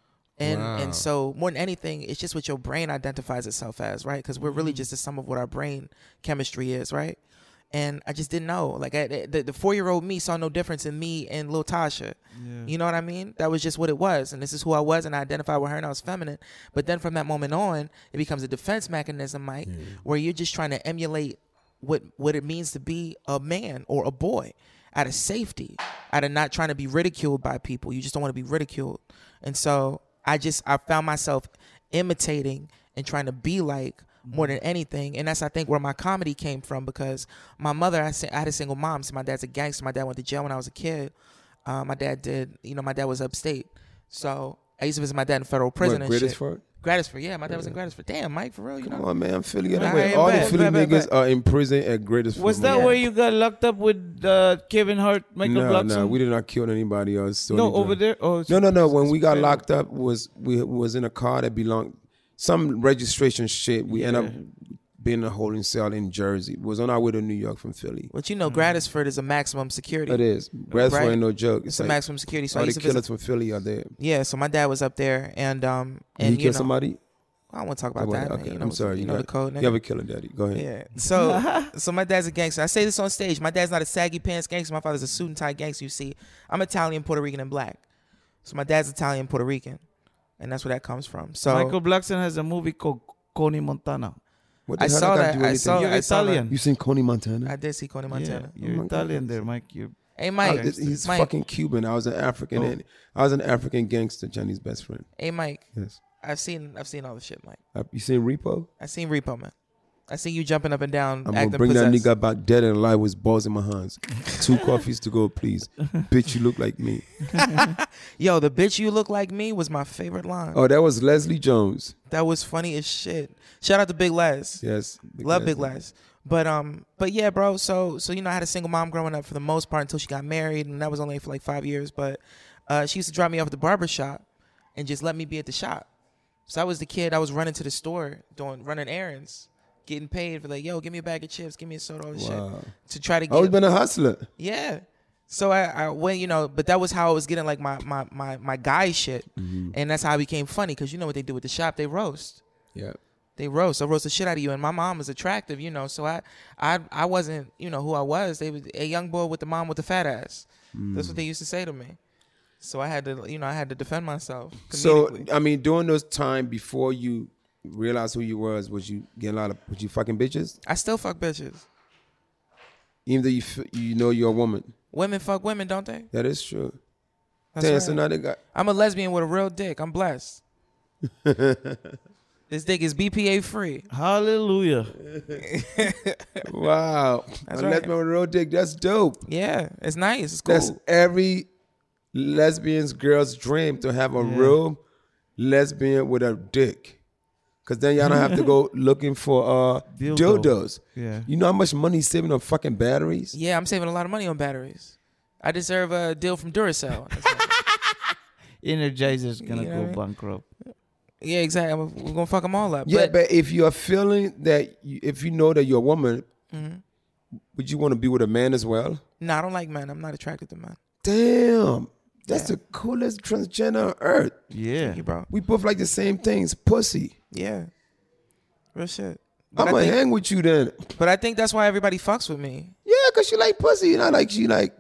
Speaker 10: And so more than anything, it's just what your brain identifies itself as, right? Because we're really just the sum of what our brain chemistry is, right? And I just didn't know. Like, the 4-year-old me saw no difference in me and Lil Tasha. Yeah. You know what I mean? That was just what it was. And this is who I was, and I identified with her, and I was feminine. But then from that moment on, it becomes a defense mechanism, Mike, where you're just trying to emulate what it means to be a man or a boy out of safety, out of not trying to be ridiculed by people. You just don't want to be ridiculed. And so I found myself imitating and trying to be like more than anything. And that's, I think, where my comedy came from, because my mother, I had a single mom. So my dad's a gangster. My dad went to jail when I was a kid. My dad was upstate. So I used to visit my dad in federal prison and shit. Gratisford, yeah. My dad was in Gratisford. Damn, Mike, for real, you know?
Speaker 8: Come on, man. I'm Philly. All the Philly niggas are in prison at Gratisford.
Speaker 9: Was that where you got locked up with Kevin Hart, Michael Blackson?
Speaker 8: No, we did not kill anybody else.
Speaker 9: No, over there? Oh,
Speaker 8: no. When we got locked up, we was in a car that belonged, some registration shit. We end up being in a holding cell in Jersey. Was on our way to New York from Philly.
Speaker 10: But you know, Gratisford is a maximum security.
Speaker 8: It is. Gratisford ain't no joke.
Speaker 10: It's a maximum security. So
Speaker 8: all the killers from Philly are there.
Speaker 10: Yeah, so my dad was up there, and
Speaker 8: he killed somebody?
Speaker 10: I don't want to talk about that.
Speaker 8: Okay,
Speaker 10: man.
Speaker 8: I'm sorry.
Speaker 10: You know the code, nigga.
Speaker 8: You have a killer daddy. Go ahead.
Speaker 10: Yeah. So my dad's a gangster. I say this on stage. My dad's not a saggy pants gangster. My father's a suit and tie gangster. You see, I'm Italian, Puerto Rican, and black. So my dad's Italian, Puerto Rican, and that's where that comes from. So
Speaker 9: Michael Blackson has a movie called Coney Montana.
Speaker 8: What the
Speaker 10: I
Speaker 8: hell
Speaker 10: saw
Speaker 8: got to
Speaker 10: that.
Speaker 8: do with
Speaker 10: I
Speaker 8: anything?
Speaker 10: saw.
Speaker 9: You're
Speaker 10: I saw
Speaker 9: Italian.
Speaker 8: You seen Coney Montana?
Speaker 10: I did see Coney Montana.
Speaker 9: Yeah, you're Italian there, Mike. You.
Speaker 10: Hey Mike.
Speaker 8: He's
Speaker 10: Mike.
Speaker 8: fucking Cuban. I was an African. And I was an African gangster, Johnny's best friend.
Speaker 10: Hey Mike.
Speaker 8: Yes.
Speaker 10: I've seen all the shit, Mike.
Speaker 8: You seen Repo?
Speaker 10: I seen Repo, man. I seen you jumping up and down,
Speaker 8: I'm
Speaker 10: acting
Speaker 8: gonna bring
Speaker 10: possessed.
Speaker 8: that nigga back dead and alive with balls in my hands. 2 coffees to go, please. Bitch, you look like me.
Speaker 10: Yo, the bitch you look like me was my favorite line.
Speaker 8: Oh, that was Leslie Jones.
Speaker 10: That was funny as shit. Shout out to Big Les.
Speaker 8: Yes.
Speaker 10: Love Big Les. But yeah, bro. So you know, I had a single mom growing up for the most part until she got married, and that was only for like 5 years. But she used to drop me off at the barber shop and just let me be at the shop. So I was the kid. I was running to the store, running errands, getting paid for like, yo, give me a bag of chips, give me a soda, all this shit, to try to get.
Speaker 8: Always been a hustler.
Speaker 10: Yeah. So I went, you know, but that was how I was getting like my guy shit, and that's how I became funny, because you know what they do with the shop, they roast.
Speaker 8: Yeah.
Speaker 10: They roast. I roast the shit out of you, and my mom was attractive, you know. So I wasn't, you know, who I was. They was a young boy with the mom with the fat ass. That's what they used to say to me. So I had to, you know, defend myself.
Speaker 8: So I mean, during those time before you realized who you was you getting was you fucking bitches?
Speaker 10: I still fuck bitches.
Speaker 8: Even though you know you're a woman.
Speaker 10: Women fuck women, don't they?
Speaker 8: That is true.
Speaker 10: That's
Speaker 8: Damn,
Speaker 10: right.
Speaker 8: so now they got.
Speaker 10: I'm a lesbian with a real dick. I'm blessed. This dick is BPA free.
Speaker 9: Hallelujah.
Speaker 8: Wow.
Speaker 10: That's
Speaker 8: a
Speaker 10: right.
Speaker 8: lesbian with a real dick. That's dope.
Speaker 10: Yeah, it's nice. It's cool.
Speaker 8: That's every lesbian's girl's dream, to have a real lesbian with a dick. Because then y'all don't have to go looking for dildos.
Speaker 9: Yeah.
Speaker 8: You know how much money he's saving on fucking batteries?
Speaker 10: Yeah, I'm saving a lot of money on batteries. I deserve a deal from Duracell.
Speaker 9: Energizer's gonna
Speaker 10: You know
Speaker 9: go
Speaker 10: what I mean?
Speaker 9: bankrupt.
Speaker 10: Yeah, exactly. We're gonna fuck them all up.
Speaker 8: Yeah, but if you are feeling that, if you know that you're a woman, would you want to be with a man as well?
Speaker 10: No, I don't like men. I'm not attracted to men.
Speaker 8: Damn. That's the coolest transgender on earth.
Speaker 9: Yeah.
Speaker 10: Thank you, bro.
Speaker 8: We both like the same things. Pussy.
Speaker 10: Yeah. Real shit.
Speaker 8: I'm going to hang with you then.
Speaker 10: But I think that's why everybody fucks with me.
Speaker 8: Yeah, because you like pussy. You know, like she like,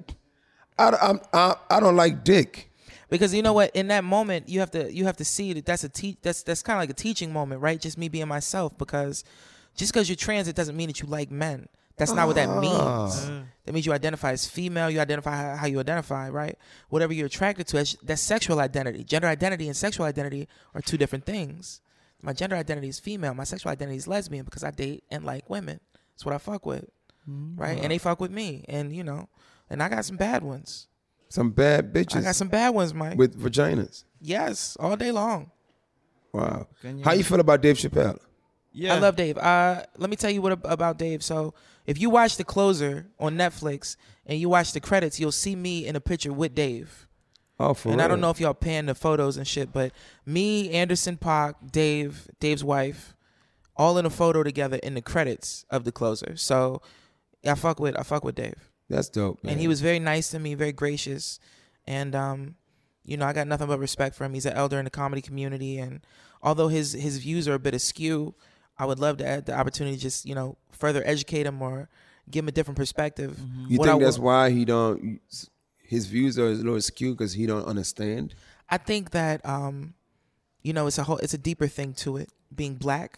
Speaker 8: I don't like dick.
Speaker 10: Because you know what? In that moment, you have to see that that's kind of like a teaching moment, right? Just me being myself. Because just because you're trans, it doesn't mean that you like men. That's not what that means. That means you identify as female. You identify how you identify, right? Whatever you're attracted to, that's sexual identity. Gender identity and sexual identity are two different things. My gender identity is female. My sexual identity is lesbian, because I date and like women. That's what I fuck with, right? And they fuck with me, and you know, and I got some bad ones.
Speaker 8: Some bad bitches.
Speaker 10: I got some bad ones, Mike.
Speaker 8: With vaginas.
Speaker 10: Yes, all day long.
Speaker 8: Wow. How you feel about Dave Chappelle?
Speaker 10: Yeah, I love Dave. Let me tell you about Dave. So if you watch The Closer on Netflix and you watch the credits, you'll see me in a picture with Dave.
Speaker 8: Oh, for
Speaker 10: and
Speaker 8: real?
Speaker 10: I don't know if y'all pan the photos and shit, but me, Anderson .Paak, Dave's wife, all in a photo together in the credits of The Closer. So I fuck with Dave.
Speaker 8: That's dope, man.
Speaker 10: And he was very nice to me, very gracious. And you know, I got nothing but respect for him. He's an elder in the comedy community, and although his views are a bit askew, I would love to have the opportunity to just, you know, further educate him or give him a different perspective.
Speaker 8: You think that's why his views are a little skewed, because he don't understand?
Speaker 10: I think that you know, it's a deeper thing to it. Being black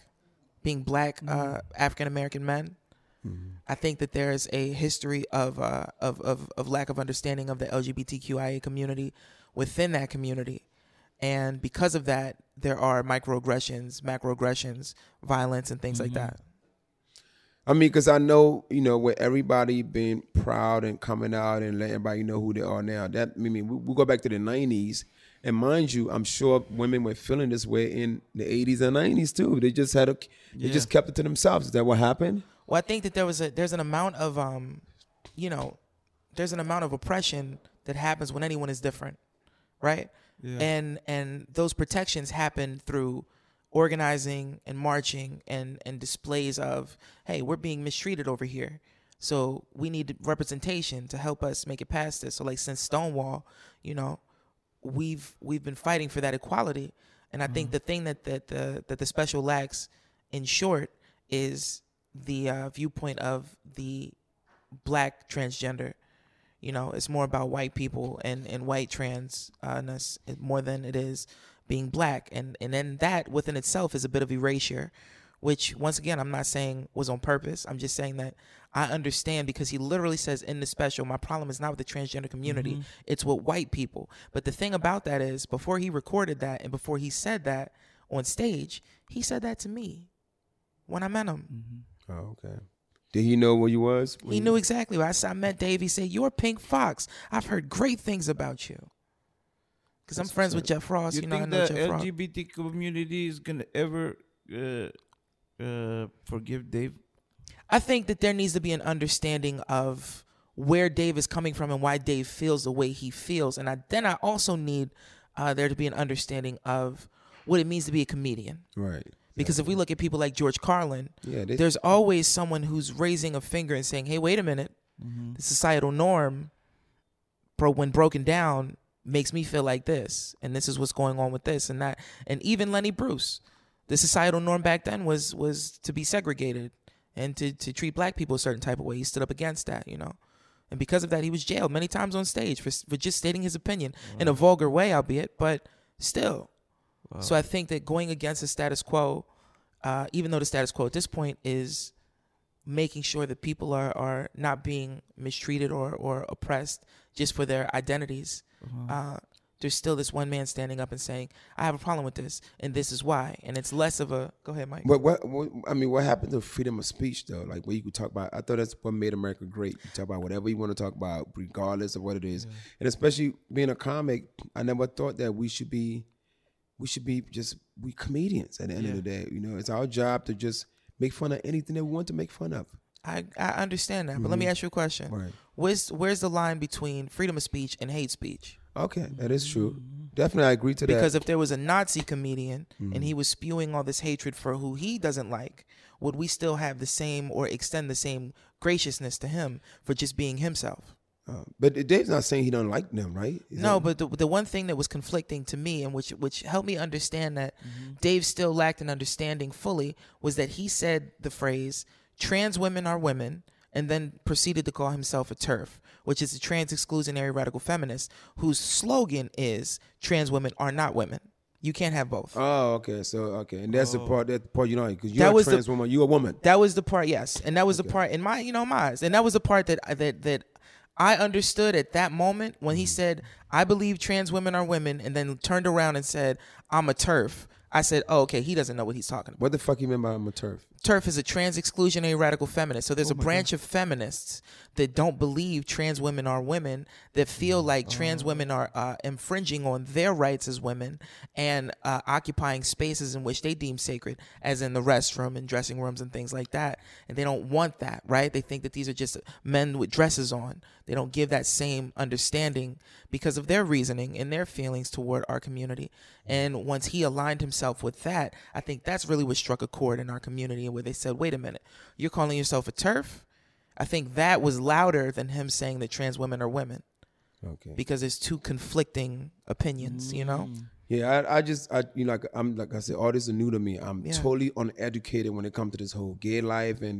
Speaker 10: African American men. I think that there is a history of lack of understanding of the LGBTQIA community within that community. And because of that, there are microaggressions, macroaggressions, violence, and things like that.
Speaker 8: I mean, because I know, you know, with everybody being proud and coming out and letting everybody know who they are now, that, I mean, we go back to the 90s, and mind you, I'm sure women were feeling this way in the 80s and 90s too. They just just kept it to themselves. Is that what happened?
Speaker 10: Well, I think that there's an amount of you know, there's an amount of oppression that happens when anyone is different, right? Yeah. And those protections happen through organizing and marching and displays of, hey, we're being mistreated over here, so we need representation to help us make it past this. So like since Stonewall, you know, we've been fighting for that equality, And I think the thing that the special lacks, in short, is the viewpoint of the black transgender. You know, it's more about white people and white transness more than it is being black. And then that within itself is a bit of erasure, which, once again, I'm not saying was on purpose. I'm just saying that I understand, because he literally says in the special, my problem is not with the transgender community, it's with white people. But the thing about that is, before he recorded that and before he said that on stage, he said that to me when I met him.
Speaker 8: Oh, okay. Did he know where you was?
Speaker 10: He knew exactly. I met Dave. He said, "You're Pink Fox. I've heard great things about you." Because I'm friends with Jeff Frost.
Speaker 9: You think
Speaker 10: I know
Speaker 9: the
Speaker 10: Jeff Frost.
Speaker 9: LGBT community is gonna ever forgive Dave?
Speaker 10: I think that there needs to be an understanding of where Dave is coming from and why Dave feels the way he feels. And I also need there to be an understanding of what it means to be a comedian.
Speaker 8: Right.
Speaker 10: Because if we look at people like George Carlin, there's always someone who's raising a finger and saying, hey, wait a minute, the societal norm, when broken down, makes me feel like this. And this is what's going on with this and that. And even Lenny Bruce, the societal norm back then was to be segregated and to treat black people a certain type of way. He stood up against that, you know. And because of that, he was jailed many times on stage for just stating his opinion in a vulgar way, albeit, but still. Wow. So I think that going against the status quo, even though the status quo at this point is making sure that people are not being mistreated or oppressed just for their identities, there's still this one man standing up and saying, I have a problem with this, and this is why. And it's less of a, go ahead, Mike.
Speaker 8: But what happened to freedom of speech, though? Like, where you could talk about, I thought that's what made America great. You talk about whatever you want to talk about, regardless of what it is. Yeah. And especially being a comic, I never thought that we should be comedians at the end of the day. You know, it's our job to just make fun of anything that we want to make fun of.
Speaker 10: I understand that, but let me ask you a question.
Speaker 8: Right.
Speaker 10: Where's the line between freedom of speech and hate speech?
Speaker 8: Okay, that is true. Definitely, I agree to that.
Speaker 10: Because if there was a Nazi comedian and he was spewing all this hatred for who he doesn't like, would we still have the same or extend the same graciousness to him for just being himself?
Speaker 8: But Dave's not saying he don't like them, right?
Speaker 10: But the one thing that was conflicting to me and which helped me understand that Dave still lacked an understanding fully was that he said the phrase, trans women are women, and then proceeded to call himself a TERF, which is a trans exclusionary radical feminist whose slogan is trans women are not women. You can't have both.
Speaker 8: Oh, okay. And that's the part you know, because you're a trans woman, you're a woman.
Speaker 10: That was the part, yes. And that was the part in my eyes. And that was the part that I understood at that moment when he said, I believe trans women are women, and then turned around and said, I'm a TERF. I said, oh, okay, he doesn't know what he's talking about.
Speaker 8: What the fuck you mean by I'm a TERF?
Speaker 10: TERF is a trans exclusionary radical feminist. So there's a branch of feminists that don't believe trans women are women, that feel like trans women are infringing on their rights as women and occupying spaces in which they deem sacred, as in the restroom and dressing rooms and things like that. And they don't want that, right? They think that these are just men with dresses on. They don't give that same understanding because of their reasoning and their feelings toward our community. And once he aligned himself with that, I think that's really what struck a chord in our community, where they said, wait a minute, you're calling yourself a TERF? I think that was louder than him saying that trans women are women.
Speaker 8: Okay.
Speaker 10: Because there's two conflicting opinions, you know?
Speaker 8: Yeah, I you know, like I said, all this is new to me. I'm totally uneducated when it comes to this whole gay life and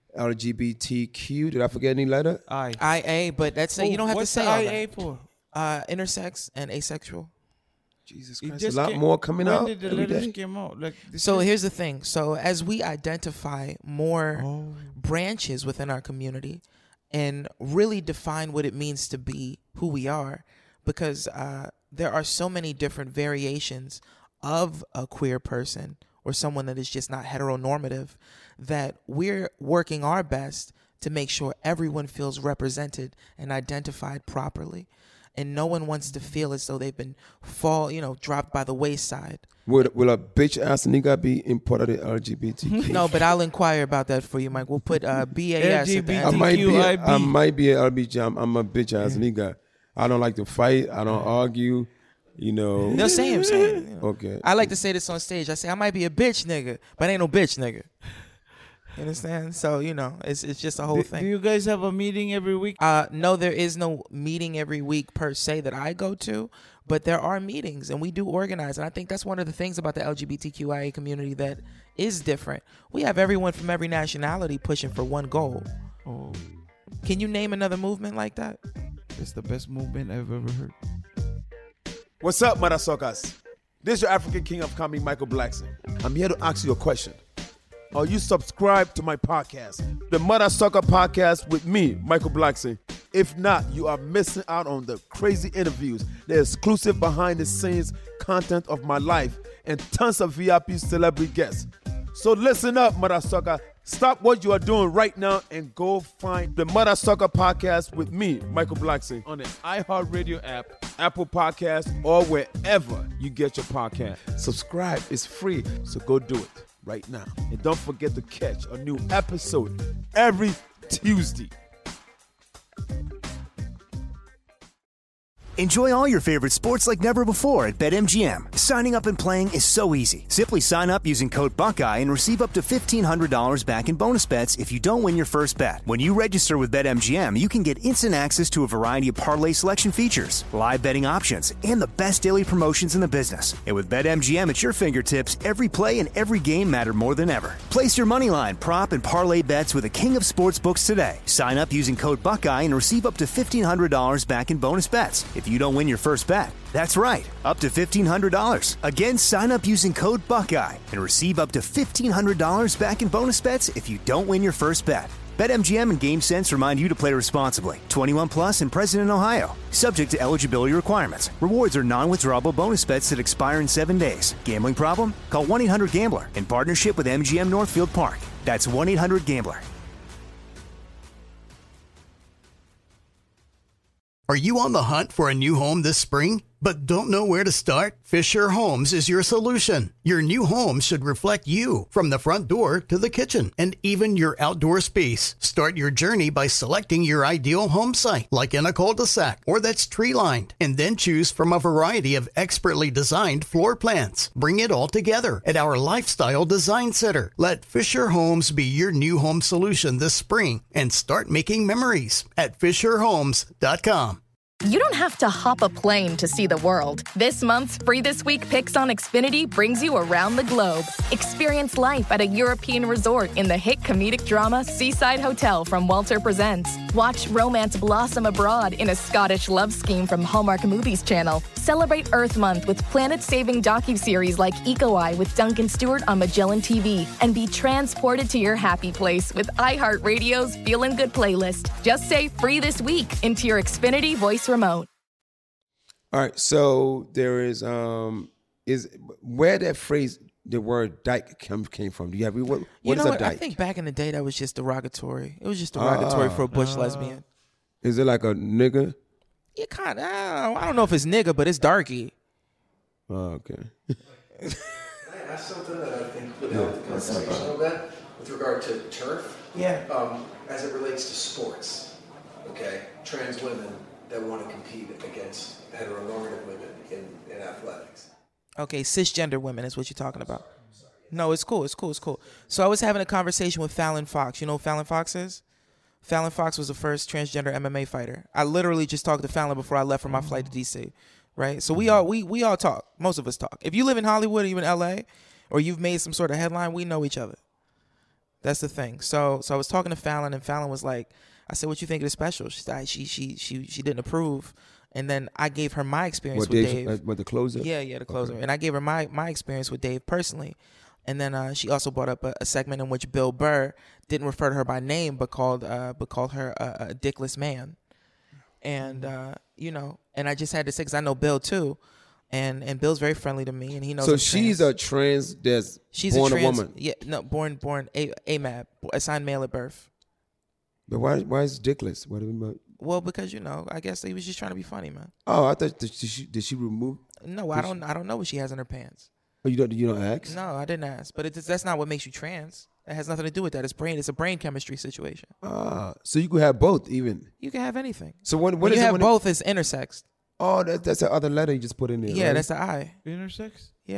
Speaker 8: LGBTQ. Did I forget any letter?
Speaker 10: IA, but that's you don't have to say all
Speaker 9: IA
Speaker 10: that.
Speaker 9: for?
Speaker 10: Intersex and asexual.
Speaker 8: Jesus Christ, a lot more coming out.
Speaker 9: When did the letters come out?
Speaker 10: So here's the thing. So as we identify more branches within our community and really define what it means to be who we are, because there are so many different variations of a queer person or someone that is just not heteronormative, that we're working our best to make sure everyone feels represented and identified properly. And no one wants to feel as though they've been dropped by the wayside.
Speaker 8: Will a bitch ass nigga be in part of the LGBTQ?
Speaker 10: No, but I'll inquire about that for you, Mike. We'll put BAS at the end.
Speaker 8: I might be an LBJ. I'm a bitch ass nigga. I don't like to fight. I don't argue. You know.
Speaker 10: No, same. You know.
Speaker 8: Okay.
Speaker 10: I like to say this on stage. I say I might be a bitch nigga, but I ain't no bitch nigga. You understand? So, you know, it's just a whole thing.
Speaker 9: Do you guys have a meeting every week?
Speaker 10: No, there is no meeting every week per se that I go to, But there are meetings, and we do organize. And I think that's one of the things about the LGBTQIA community that is different. We have everyone from every nationality pushing for one goal.
Speaker 9: Oh,
Speaker 10: can you name another movement like that?
Speaker 9: it's the best movement I've ever heard.
Speaker 8: What's up, mother suckers? This is your African king of comedy, Michael Blackson. I'm here to ask you a question. Are you subscribed to my podcast, the Mother Sucker Podcast with me, Michael Blackson? If not, you are missing out on the crazy interviews, the exclusive behind-the-scenes content of my life, and tons of VIP celebrity guests. So listen up, Mother Sucker. Stop what you are doing right now and go find the Mother Sucker Podcast with me, Michael Blackson, on the iHeartRadio app, Apple Podcasts, or wherever you get your podcast. Subscribe. It's free, so go do it right now. And don't forget to catch a new episode every Tuesday.
Speaker 11: Enjoy all your favorite sports like never before at BetMGM. Signing up and playing is so easy. Simply sign up using code Buckeye and receive up to $1,500 back in bonus bets if you don't win your first bet. When you register with BetMGM, you can get instant access to a variety of parlay selection features, live betting options, and the best daily promotions in the business. And with BetMGM at your fingertips, every play and every game matter more than ever. Place your moneyline, prop, and parlay bets with the king of sportsbooks today. Sign up using code Buckeye and receive up to $1,500 back in bonus bets if you don't win your first bet. That's right, up to $1,500. Again, sign up using code Buckeye and receive up to $1,500 back in bonus bets if you don't win your first bet. BetMGM and GameSense remind you to play responsibly. 21 plus and present in Ohio. Subject to eligibility requirements. Rewards are non-withdrawable bonus bets that expire in 7 days. Gambling problem? Call 1-800-GAMBLER in partnership with MGM Northfield Park. That's 1-800-GAMBLER.
Speaker 12: Are you on the hunt for a new home this spring, but don't know where to start? Fisher Homes is your solution. Your new home should reflect you, from the front door to the kitchen and even your outdoor space. Start your journey by selecting your ideal home site, like in a cul-de-sac or that's tree-lined, and then choose from a variety of expertly designed floor plans. Bring it all together at our Lifestyle Design Center. Let Fisher Homes be your new home solution this spring and start making memories at FisherHomes.com.
Speaker 13: You don't have to hop a plane to see the world. This month's Free This Week Picks on Xfinity brings you around the globe. Experience life at a European resort in the hit comedic drama Seaside Hotel from Walter Presents. Watch romance blossom abroad in a Scottish love scheme from Hallmark Movies Channel. Celebrate Earth Month with planet-saving docuseries like Eco Eye with Duncan Stewart on Magellan TV. And be transported to your happy place with iHeartRadio's Feelin' Good playlist. Just say Free This Week into your Xfinity voice remote.
Speaker 8: All right, so there is where that phrase, the word dyke came from. Do you have what is a dyke?
Speaker 10: I think back in the day that was just derogatory. It was just derogatory for a bush lesbian.
Speaker 8: Is it like a nigga?
Speaker 10: Yeah, kind of. I don't know if it's nigga, but it's darky.
Speaker 8: Oh, okay.
Speaker 7: Can I ask something that I think would help the conversation of that with regard to turf?
Speaker 10: Yeah.
Speaker 7: As it relates to sports, okay? Trans women that want to compete against heteronormative women in athletics.
Speaker 10: Okay, cisgender women is what you're talking about. No, it's cool. So I was having a conversation with Fallon Fox. You know who Fallon Fox is? Fallon Fox was the first transgender MMA fighter. I literally just talked to Fallon before I left for my flight to DC, right? So we all talk. Most of us talk. If you live in Hollywood or you in LA or you've made some sort of headline, we know each other. That's the thing. So I was talking to Fallon, and Fallon was like, I said, "What you think of the special?" She said, she didn't approve. And then I gave her my experience with Dave.
Speaker 8: What, the closer?
Speaker 10: Yeah, the closer.
Speaker 8: Okay.
Speaker 10: And I gave her my experience with Dave personally. And then she also brought up a segment in which Bill Burr didn't refer to her by name, but called her a dickless man. And and I just had to say, because I know Bill too, and Bill's very friendly to me, and he knows.
Speaker 8: So she's a trans that's born a woman.
Speaker 10: Yeah, no, born AMAB, assigned male at birth.
Speaker 8: But why is dickless? What do we mean?
Speaker 10: Well, because I guess he was just trying to be funny, man.
Speaker 8: Oh, I thought did she remove?
Speaker 10: No, I don't know what she has in her pants.
Speaker 8: Oh, you don't ask?
Speaker 10: No, I didn't ask. But that's not what makes you trans. It has nothing to do with that. It's a brain chemistry situation.
Speaker 8: So you could have both, even.
Speaker 10: You can have anything.
Speaker 8: So when
Speaker 10: you have both, it's intersexed.
Speaker 8: Oh, that's the other letter you just put in there.
Speaker 10: Yeah,
Speaker 8: right?
Speaker 10: that's the I.
Speaker 9: Intersex?
Speaker 10: Yeah.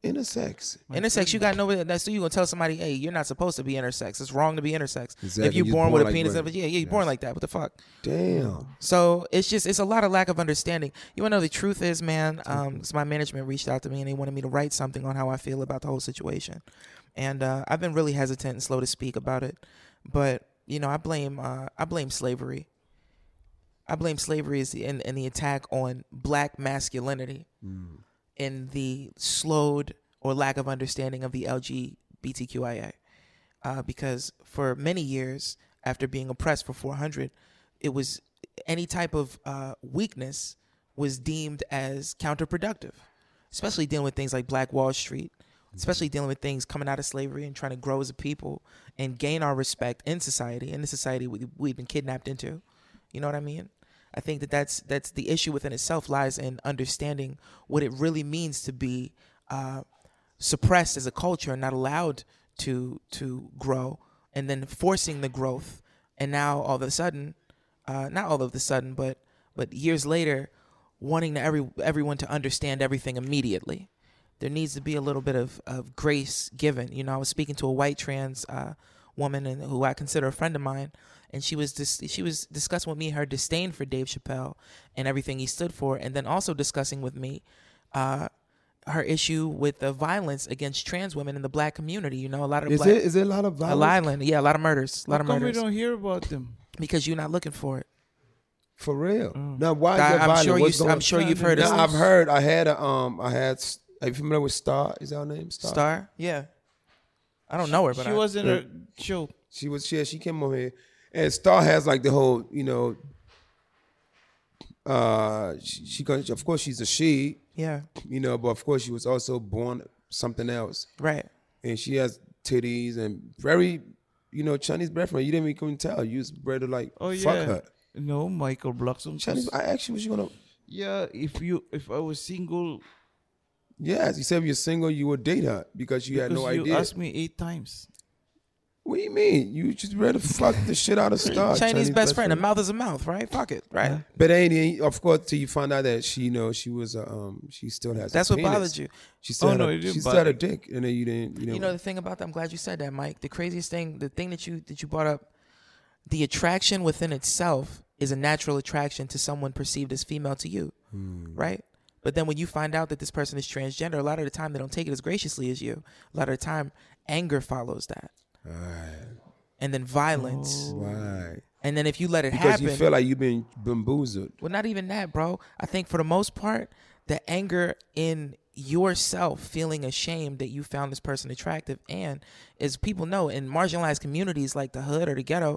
Speaker 8: Intersex.
Speaker 10: Intersex, you got nobody. That's so you gonna tell somebody, hey, you're not supposed to be intersex. It's wrong to be intersex.
Speaker 8: Exactly.
Speaker 10: If you're born with a
Speaker 8: like
Speaker 10: penis,
Speaker 8: women.
Speaker 10: you're born like that. What the fuck?
Speaker 8: Damn.
Speaker 10: So it's a lot of lack of understanding. You wanna know the truth is, man? Because my management reached out to me and they wanted me to write something on how I feel about the whole situation, and I've been really hesitant and slow to speak about it. But you know, I blame slavery. I blame slavery in the attack on black masculinity. In the slowed or lack of understanding of the LGBTQIA. Because for many years, after being oppressed for 400, it was any type of weakness was deemed as counterproductive, especially dealing with things like Black Wall Street, especially dealing with things coming out of slavery and trying to grow as a people and gain our respect in society, in the society we've been kidnapped into. You know what I mean? I think that's the issue within itself lies in understanding what it really means to be suppressed as a culture and not allowed to grow, and then forcing the growth. And now all of a sudden, not all of a sudden, but years later, wanting everyone to understand everything immediately. There needs to be a little bit of grace given. You know, I was speaking to a white trans woman and who I consider a friend of mine. And she was discussing with me her disdain for Dave Chappelle and everything he stood for, and then also discussing with me her issue with the violence against trans women in the black community. You know, a lot of
Speaker 8: is there a lot of violence?
Speaker 10: Yeah, a lot of murders.
Speaker 9: How come we don't hear about them?
Speaker 10: Because you're not looking for it.
Speaker 8: For real. Now, why is there violence?
Speaker 10: I'm sure you've heard.
Speaker 8: I've heard. I had. Are you familiar with Star? Is that her name?
Speaker 10: Star? Yeah. I don't know her, but
Speaker 9: she was in a show.
Speaker 8: She was. Yeah, she came on here. And Star has like the whole, you know, she of course she's a she.
Speaker 10: Yeah.
Speaker 8: You know, but of course she was also born something else.
Speaker 10: Right.
Speaker 8: And she has titties and very, you know, Chinese boyfriend. You didn't even come tell. You was ready to like fuck her.
Speaker 9: No, Michael Blockson.
Speaker 8: Chinese. I actually was you gonna.
Speaker 9: Yeah, if I was single.
Speaker 8: Yes, you said if you're single, you would date her because you had no idea.
Speaker 9: You asked me 8 times.
Speaker 8: What do you mean? You just ready to fuck the shit out of Star.
Speaker 10: Chinese best friend. A mouth is a mouth, right? Fuck it, right?
Speaker 8: But ain't of course till you find out that she, you know, she was she still has.
Speaker 10: That's
Speaker 8: a
Speaker 10: what
Speaker 8: penis.
Speaker 10: bothered you.
Speaker 8: She still had a dick, and then you didn't.
Speaker 10: You know the thing about that. I'm glad you said that, Mike. The craziest thing, the thing that you brought up, the attraction within itself is a natural attraction to someone perceived as female to you, right? But then when you find out that this person is transgender, a lot of the time they don't take it as graciously as you. A lot of the time, anger follows that.
Speaker 8: Right.
Speaker 10: And then violence.
Speaker 8: Right.
Speaker 10: And then if you let it happen.
Speaker 8: Because you feel like you've been bamboozled.
Speaker 10: Well, not even that, bro. I think for the most part, the anger in yourself feeling ashamed that you found this person attractive, and as people know, in marginalized communities like the hood or the ghetto,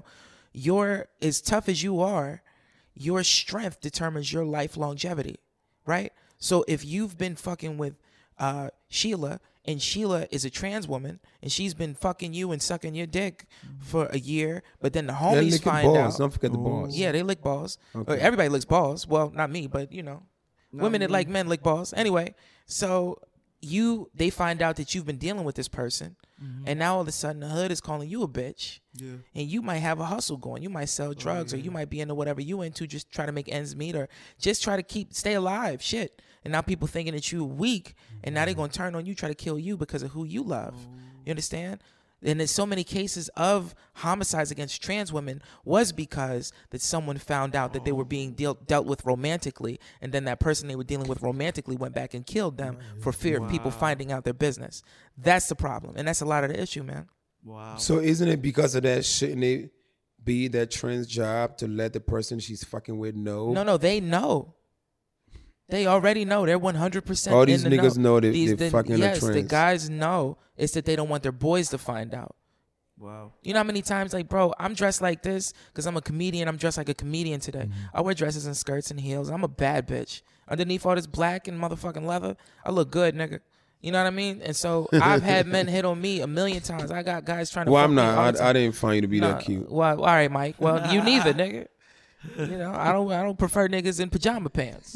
Speaker 10: as tough as you are, your strength determines your life longevity, right? So if you've been fucking with Sheila, and Sheila is a trans woman, and she's been fucking you and sucking your dick for a year, but then the homies find
Speaker 8: balls.
Speaker 10: out.
Speaker 8: Don't forget the balls.
Speaker 10: Yeah, they lick balls.
Speaker 8: Okay.
Speaker 10: Everybody licks balls. Well, not me, but you know, women that like men lick balls. Anyway, so they find out that you've been dealing with this person, and now all of a sudden the hood is calling you a bitch.
Speaker 9: Yeah.
Speaker 10: And you might have a hustle going. You might sell drugs, or you might be into whatever you into, just try to make ends meet, or just try to stay alive. Shit. And now people thinking that you weak, and now they're gonna turn on you, try to kill you because of who you love. You understand? And there's so many cases of homicides against trans women was because that someone found out that they were being dealt with romantically, and then that person they were dealing with romantically went back and killed them for fear of people finding out their business. That's the problem, and that's a lot of the issue, man.
Speaker 9: Wow.
Speaker 8: So isn't it because of that? Shouldn't it be that trans job to let the person she's fucking with know?
Speaker 10: No, they know. They already know. They're 100%.
Speaker 8: All these niggas know they're fucking a trans.
Speaker 10: Yes, the guys know. It's that they don't want their boys to find out.
Speaker 9: Wow.
Speaker 10: You know how many times, like, bro, I'm dressed like this because I'm a comedian. I'm dressed like a comedian today. I wear dresses and skirts and heels. I'm a bad bitch. Underneath all this black and motherfucking leather, I look good, nigga. You know what I mean? And so I've had men hit on me 1,000,000 times. I got guys trying to.
Speaker 8: Well, I'm not. I didn't find you to be that cute.
Speaker 10: Well, all right, Mike. Well, you neither, nigga. You know, I don't prefer niggas in pajama pants.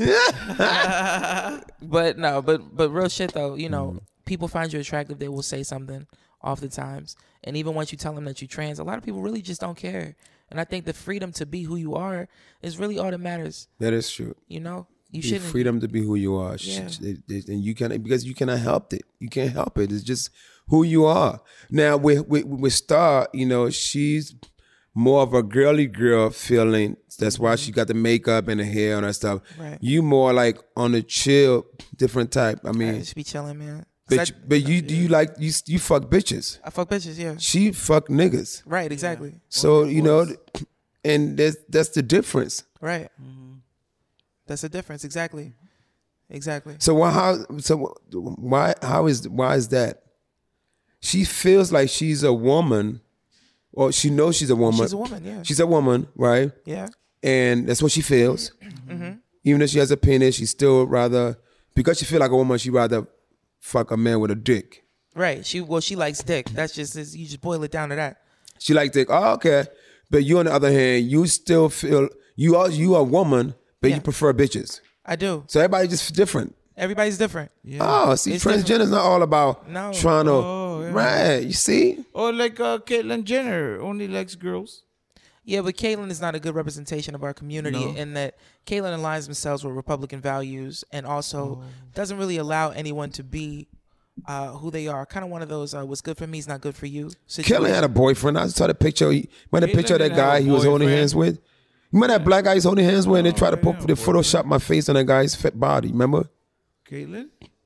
Speaker 10: But real shit though, you know, people find you attractive, they will say something oftentimes. And even once you tell them that you're trans, a lot of people really just don't care. And I think the freedom to be who you are is really all that matters.
Speaker 8: That is true.
Speaker 10: You know? You
Speaker 8: the
Speaker 10: shouldn't.
Speaker 8: freedom to be who you are.
Speaker 10: Yeah.
Speaker 8: And you can, because you cannot help it. You can't help it. It's just who you are. Now with Star, you know, she's more of a girly girl feeling. That's why she got the makeup and the hair and that stuff.
Speaker 10: Right.
Speaker 8: You more like on the chill, different type. I mean,
Speaker 10: I just be chilling, man.
Speaker 8: but you like you fuck bitches.
Speaker 10: I fuck bitches, yeah.
Speaker 8: She fuck niggas.
Speaker 10: Right, exactly.
Speaker 8: So you know, and that's the difference.
Speaker 10: Right. That's the difference, exactly.
Speaker 8: So why is that? She feels like she's a woman, or she knows she's a woman.
Speaker 10: She's a woman, yeah.
Speaker 8: She's a woman, right?
Speaker 10: Yeah.
Speaker 8: And that's what she feels.
Speaker 10: Mm-hmm.
Speaker 8: Even though she has a penis, she still rather, because she feel like a woman, she rather fuck a man with a dick.
Speaker 10: Right. She likes dick. That's just, you just boil it down to that.
Speaker 8: She likes dick. Oh, okay. But you, on the other hand, you still feel you are a woman, but you prefer bitches.
Speaker 10: I do.
Speaker 8: So everybody's just different.
Speaker 10: Everybody's different.
Speaker 9: Yeah.
Speaker 8: Oh, see,
Speaker 10: It's
Speaker 8: transgender's not all about trying to,
Speaker 9: yeah.
Speaker 8: right? You see?
Speaker 9: Or like Caitlyn Jenner only likes girls.
Speaker 10: Yeah, but Caitlyn is not a good representation of our community in that Caitlyn aligns themselves with Republican values and also doesn't really allow anyone to be who they are. Kind of one of those what's good for me is not good for you.
Speaker 8: Caitlyn had a boyfriend. I saw the picture. You remember the picture of that guy he was holding hands with? You remember that black guy he's holding hands with and they tried to Photoshop my face on that guy's fat body, remember?
Speaker 9: Caitlyn?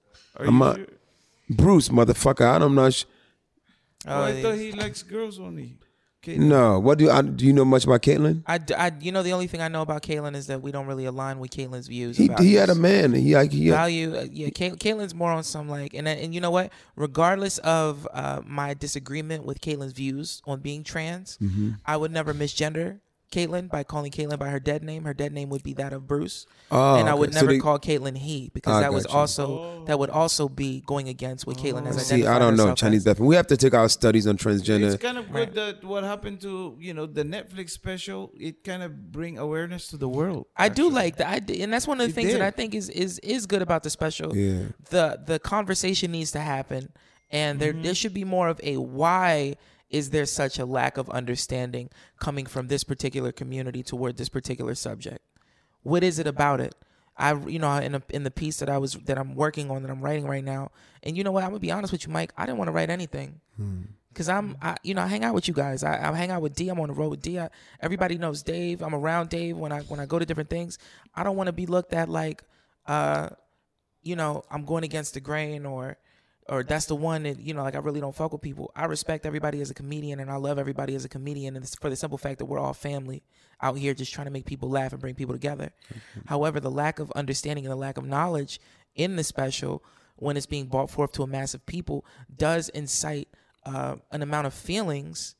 Speaker 8: Bruce, motherfucker. I'm not sure.
Speaker 9: I thought he likes girls only. Caitlyn.
Speaker 8: No. What do you know much about Caitlyn?
Speaker 10: You know, the only thing I know about Caitlyn is that we don't really align with Caitlyn's views.
Speaker 8: He had a man. He
Speaker 10: value. Caitlyn's more on some like, and you know what? Regardless of my disagreement with Caitlyn's views on being trans, I would never misgender Caitlyn by calling Caitlyn by her dead name. Her dead name would be that of Bruce, and I would never call Caitlyn he, because that would also be going against what Caitlyn has identified.
Speaker 8: See, I don't know Chinese death. We have to take our studies on transgender.
Speaker 9: It's kind of good that what happened to the Netflix special. It kind of bring awareness to the world.
Speaker 10: I do like that, and that's one of the things that I think is good about the special.
Speaker 8: Yeah.
Speaker 10: The conversation needs to happen, and there should be more of a why is there such a lack of understanding coming from this particular community toward this particular subject? What is it about it? In the piece that I'm working on, that I'm writing right now, and you know what? I'm gonna be honest with you, Mike. I didn't want to write anything because I hang out with you guys. I hang out with D. I'm on the road with D. Everybody knows Dave. I'm around Dave when I go to different things. I don't want to be looked at like, I'm going against the grain or that's the one that, like I really don't fuck with people. I respect everybody as a comedian and I love everybody as a comedian, and it's for the simple fact that we're all family out here just trying to make people laugh and bring people together. However, the lack of understanding and the lack of knowledge in the special, when it's being brought forth to a mass of people, does incite an amount of feelings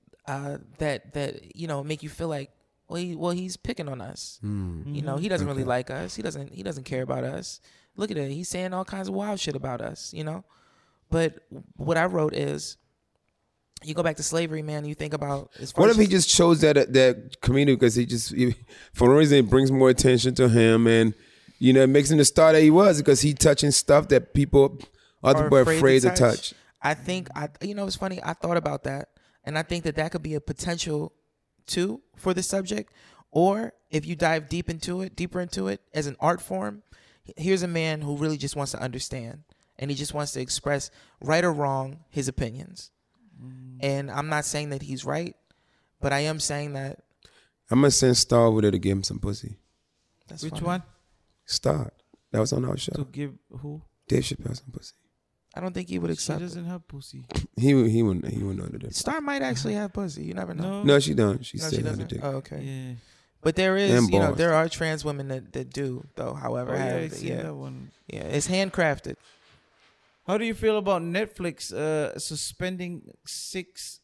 Speaker 10: that make you feel like, he's picking on us. He doesn't really like us. He doesn't care about us. Look at it. He's saying all kinds of wild shit about us, But what I wrote is, you go back to slavery, man, and you think about...
Speaker 8: What if he just chose that community because for no reason, it brings more attention to him, and, it makes him the star that he was because he touching stuff that other people are afraid to touch.
Speaker 10: I think, it's funny, I thought about that, and I think that could be a potential, too, for the subject. Or if you dive deeper into it as an art form, here's a man who really just wants to understand, and he just wants to express, right or wrong, his opinions. And I'm not saying that he's right, but I am saying that
Speaker 8: I'm gonna send Star over there to give him some pussy.
Speaker 9: Which one?
Speaker 8: Star. That was on our show.
Speaker 9: To give who?
Speaker 8: Dave Chappelle some pussy.
Speaker 10: I don't think he would accept.
Speaker 9: She doesn't have pussy.
Speaker 8: He wouldn't know the difference.
Speaker 10: Star might actually have pussy. You never know.
Speaker 8: No, she don't. She still has a dick.
Speaker 10: Oh, okay.
Speaker 9: Yeah.
Speaker 10: But there is, there are trans women that do, though. However,
Speaker 9: I see that one.
Speaker 10: Yeah, it's handcrafted.
Speaker 9: How do you feel about Netflix suspending 6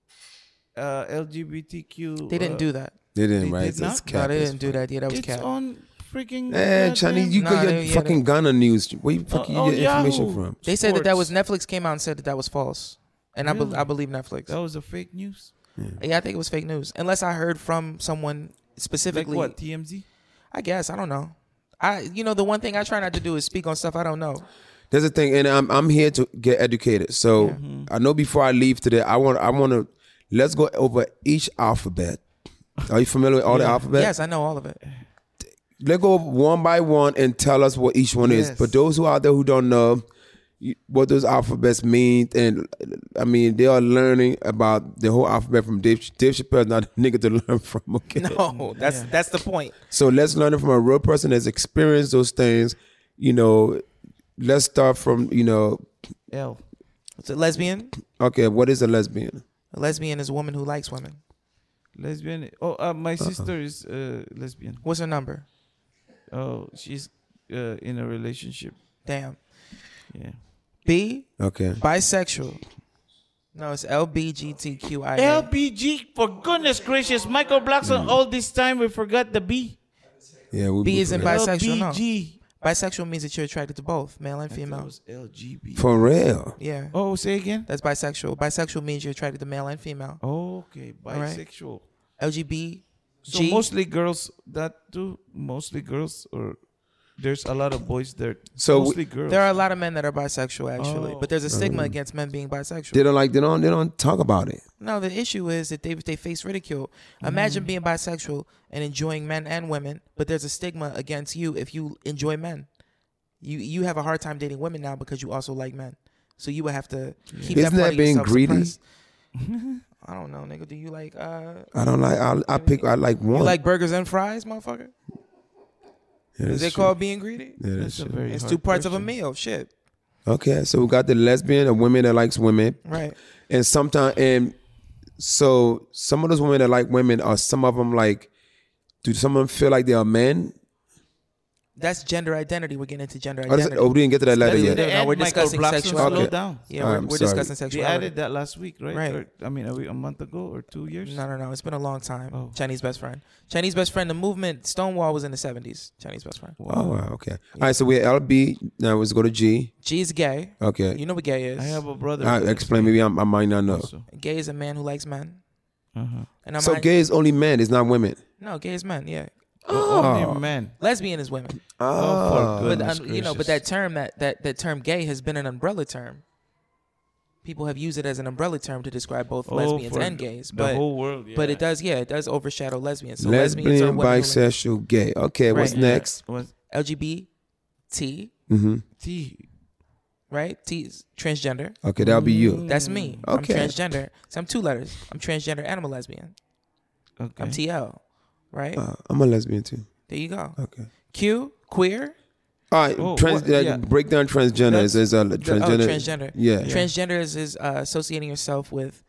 Speaker 9: LGBTQ?
Speaker 10: They didn't do that.
Speaker 8: They didn't, right?
Speaker 9: Did not?
Speaker 10: No, they didn't do that. Yeah, that was
Speaker 9: It's
Speaker 10: cap.
Speaker 9: on freaking.
Speaker 8: Chinese, you get your fucking Ghana news. Where you fucking get your information from?
Speaker 10: They said that was Netflix came out and said that was false, and
Speaker 9: Really?
Speaker 10: I believe Netflix.
Speaker 9: That was a fake news.
Speaker 10: Yeah, I think it was fake news. Unless I heard from someone specifically.
Speaker 9: Like what? TMZ?
Speaker 10: I guess I don't know. The one thing I try not to do is speak on stuff I don't know.
Speaker 8: There's a thing, and I'm here to get educated. So I know before I leave today, I want to let's go over each alphabet. Are you familiar with all the alphabet?
Speaker 10: Yes, I know all of it.
Speaker 8: let's go one by one and tell us what each one is.
Speaker 9: Yes.
Speaker 8: But those who out there who don't know what those alphabets mean, and I mean, they are learning about the whole alphabet from Dave Chappelle. Not a nigga to learn from. Okay.
Speaker 10: No, that's the point.
Speaker 8: So let's learn it from a real person that's experienced those things. You know, let's start from
Speaker 9: L.
Speaker 10: What's a lesbian?
Speaker 8: Okay, what is a lesbian?
Speaker 10: A lesbian is a woman who likes women.
Speaker 9: Lesbian. Oh, my sister is lesbian.
Speaker 10: What's her number?
Speaker 9: Oh, she's in a relationship.
Speaker 10: Damn.
Speaker 9: Yeah.
Speaker 10: B.
Speaker 8: Okay.
Speaker 10: Bisexual. No, it's LBGTQIA.
Speaker 9: LBG, for goodness gracious, Michael Blackson. All this time we forgot the B.
Speaker 8: Yeah,
Speaker 10: B is in bisexual.
Speaker 9: LBG.
Speaker 10: No. Bisexual means that you're attracted to both male and female.
Speaker 9: It was LGB.
Speaker 8: For real?
Speaker 10: Yeah.
Speaker 9: Oh, say again.
Speaker 10: That's bisexual. Bisexual means you're attracted to male and female.
Speaker 9: Okay,
Speaker 10: right.
Speaker 9: bisexual.
Speaker 10: LGB.
Speaker 9: So mostly girls that do. Mostly girls, or there's a lot of boys there.
Speaker 8: So
Speaker 9: mostly girls.
Speaker 10: There are a lot of men that are bisexual actually, but there's a stigma against men being bisexual.
Speaker 8: They don't talk about it.
Speaker 10: No, the issue is that they face ridicule. Imagine being bisexual and enjoying men and women, but there's a stigma against you if you enjoy men. You have a hard time dating women now because you also like men. So you would have to keep
Speaker 8: Isn't
Speaker 10: that part
Speaker 8: that
Speaker 10: of
Speaker 8: being
Speaker 10: yourself
Speaker 8: greedy?
Speaker 10: suppressed. I don't know, nigga. Do you like
Speaker 8: I don't like. I like one.
Speaker 10: you like burgers and fries, motherfucker?
Speaker 8: Yeah,
Speaker 10: Is it
Speaker 8: true.
Speaker 10: called being greedy?
Speaker 8: Yeah,
Speaker 9: That's a very
Speaker 10: It's
Speaker 9: hard
Speaker 10: 2 parts of a
Speaker 9: question.
Speaker 10: meal. Shit.
Speaker 8: Okay, so we got the lesbian, a woman that likes women,
Speaker 10: Right.
Speaker 8: and so some of those women that like women are some of them like. Do some of them feel like they are men?
Speaker 10: That's gender identity. We're getting into gender
Speaker 8: Oh,
Speaker 10: identity.
Speaker 8: we didn't get to that letter yet.
Speaker 10: No, we're
Speaker 9: Michael
Speaker 10: discussing
Speaker 9: Blackson
Speaker 10: sexuality.
Speaker 9: slowed down.
Speaker 10: Yeah,
Speaker 8: I'm
Speaker 10: we're
Speaker 8: sorry.
Speaker 10: discussing
Speaker 9: They
Speaker 10: sexuality.
Speaker 9: added that last week, right?
Speaker 10: Right.
Speaker 9: Or, I mean, a month ago or 2 years?
Speaker 10: No. It's been a long time.
Speaker 9: Oh.
Speaker 10: Chinese best friend. Chinese best friend. The movement Stonewall was in the 70s. Chinese best friend.
Speaker 8: Oh, wow, okay. All right, so we're LB. Now let's go to G.
Speaker 10: G is gay.
Speaker 8: Okay.
Speaker 10: You know what gay is.
Speaker 9: I have a brother.
Speaker 8: Explain. Maybe I might not know.
Speaker 9: Also.
Speaker 10: Gay is a man who likes men.
Speaker 9: Uh-huh.
Speaker 10: And I'm
Speaker 8: So
Speaker 10: not,
Speaker 8: gay is only men. It's not women.
Speaker 10: No, gay is men. Yeah.
Speaker 9: Only men.
Speaker 10: Lesbian is women.
Speaker 9: Oh, for
Speaker 10: But
Speaker 9: goodness
Speaker 10: but that term that term gay has been an umbrella term. People have used it as an umbrella term to describe both lesbians
Speaker 9: for
Speaker 10: and gays.
Speaker 9: the
Speaker 10: But
Speaker 9: whole world,
Speaker 10: But
Speaker 9: yeah.
Speaker 10: it does overshadow lesbians. So lesbians are
Speaker 8: Lesbian,
Speaker 10: women who
Speaker 8: bisexual, gay. Okay, what's
Speaker 10: Right.
Speaker 8: next?
Speaker 9: What's
Speaker 10: LGBT,
Speaker 8: Mm-hmm.
Speaker 9: T?
Speaker 10: right? T is transgender.
Speaker 8: Okay, that'll be you.
Speaker 10: That's me.
Speaker 8: Okay.
Speaker 10: I'm transgender. So I'm 2 letters. I'm transgender and I'm a lesbian.
Speaker 9: Okay.
Speaker 10: I'm TL, right?
Speaker 8: I'm a lesbian too.
Speaker 10: There you go.
Speaker 8: Okay.
Speaker 10: Q, queer.
Speaker 8: All right,
Speaker 9: Oh,
Speaker 8: yeah. Break down transgender. Is a transgender.
Speaker 10: Transgender.
Speaker 8: Yeah.
Speaker 10: Transgender is associating yourself with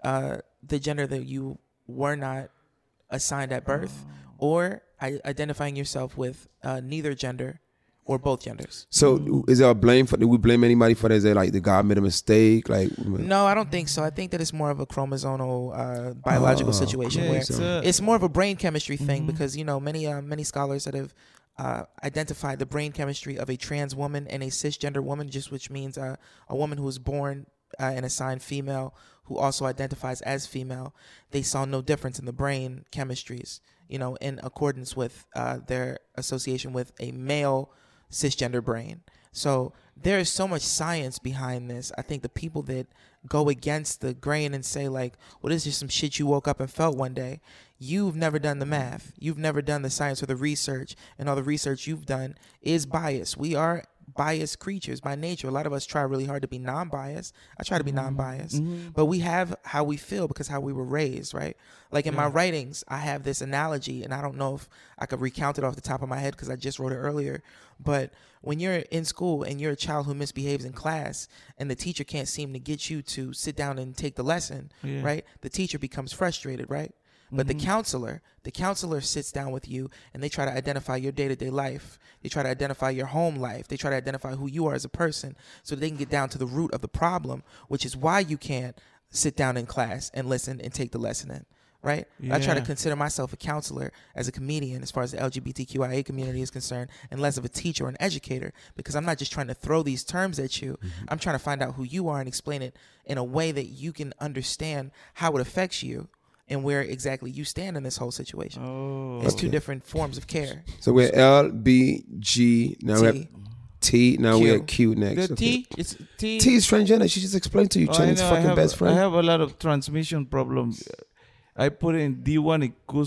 Speaker 10: the gender that you were not assigned at birth, or identifying yourself with neither gender or both genders.
Speaker 8: So is there a blame for? Do we blame anybody for that? Is it like the God made a mistake? Like
Speaker 10: No, I don't think so. I think that it's more of a chromosomal biological situation
Speaker 8: okay.
Speaker 10: where
Speaker 8: So-
Speaker 10: it's more of a brain chemistry thing because many scholars that have identified the brain chemistry of a trans woman and a cisgender woman, just which means a woman who was born and assigned female who also identifies as female. They saw no difference in the brain chemistries, in accordance with their association with a male cisgender brain. So there is so much science behind this. I think the people that go against the grain and say like, well, this is just some shit you woke up and felt one day. You've never done the math. You've never done the science or the research, and all the research you've done is biased. We are biased creatures by nature. A lot of us try really hard to be non-biased. I try to be non-biased, but we have how we feel because how we were raised, right? Like in my writings, I have this analogy, and I don't know if I could recount it off the top of my head because I just wrote it earlier. But when you're in school and you're a child who misbehaves in class and the teacher can't seem to get you to sit down and take the lesson, right? The teacher becomes frustrated, right? But the counselor sits down with you and they try to identify your day-to-day life. They try to identify your home life. They try to identify who you are as a person so they can get down to the root of the problem, which is why you can't sit down in class and listen and take the lesson in, right?
Speaker 9: Yeah.
Speaker 10: I try to consider myself a counselor as a comedian as far as the LGBTQIA community is concerned and less of a teacher or an educator because I'm not just trying to throw these terms at you. I'm trying to find out who you are and explain it in a way that you can understand how it affects you and where exactly you stand in this whole situation. It's two different forms of care.
Speaker 8: So we're L, B, G. Now we have T. Now we're Q next.
Speaker 9: The T, it's T.
Speaker 8: T is transgender. She just explained to you. Chinese fucking best friend.
Speaker 9: I have a lot of transmission problem. I put in D1 equals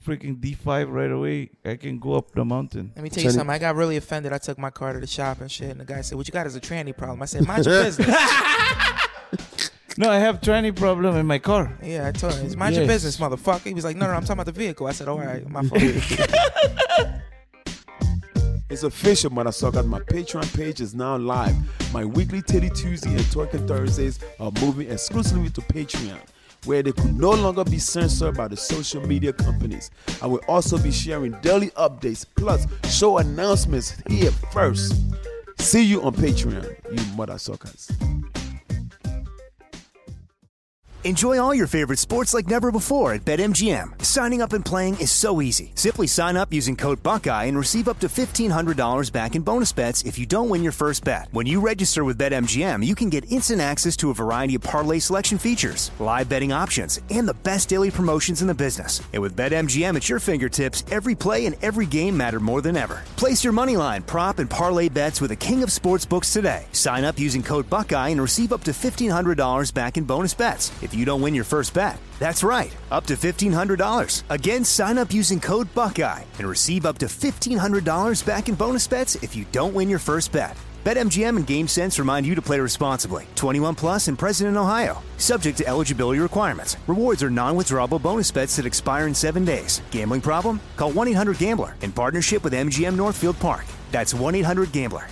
Speaker 9: freaking D5 right away. I can go up the mountain.
Speaker 10: Let me tell you something. I got really offended. I took my car to the shop and shit, and the guy said, "What you got is a tranny problem." I said, "Mind your business."
Speaker 9: No, I have tranny problem in my car.
Speaker 10: Yeah, I told him, "It's mind your business, motherfucker." He was like, "No, I'm talking about the vehicle." I said, "All right, my fault."
Speaker 8: It's official, motherfucker. My Patreon page is now live. My weekly Titty Tuesday and Twerking Thursdays are moving exclusively to Patreon, where they could no longer be censored by the social media companies. I will also be sharing daily updates plus show announcements here first. See you on Patreon, you motherfuckers.
Speaker 11: Enjoy all your favorite sports like never before at BetMGM. Signing up and playing is so easy. Simply sign up using code Buckeye and receive up to $1,500 back in bonus bets if you don't win your first bet. When you register with BetMGM, you can get instant access to a variety of parlay selection features, live betting options, and the best daily promotions in the business. And with BetMGM at your fingertips, every play and every game matter more than ever. Place your moneyline, prop, and parlay bets with the king of sportsbooks today. Sign up using code Buckeye and receive up to $1,500 back in bonus bets if you don't win your first bet. That's right, up to $1,500. Again, sign up using code Buckeye and receive up to $1,500 back in bonus bets if you don't win your first bet. BetMGM and GameSense remind you to play responsibly. 21 plus and present in Ohio. Subject to eligibility requirements. Rewards are non-withdrawable bonus bets that expire in 7 days. Gambling problem? Call 1-800-GAMBLER in partnership with MGM Northfield Park. That's 1-800-GAMBLER.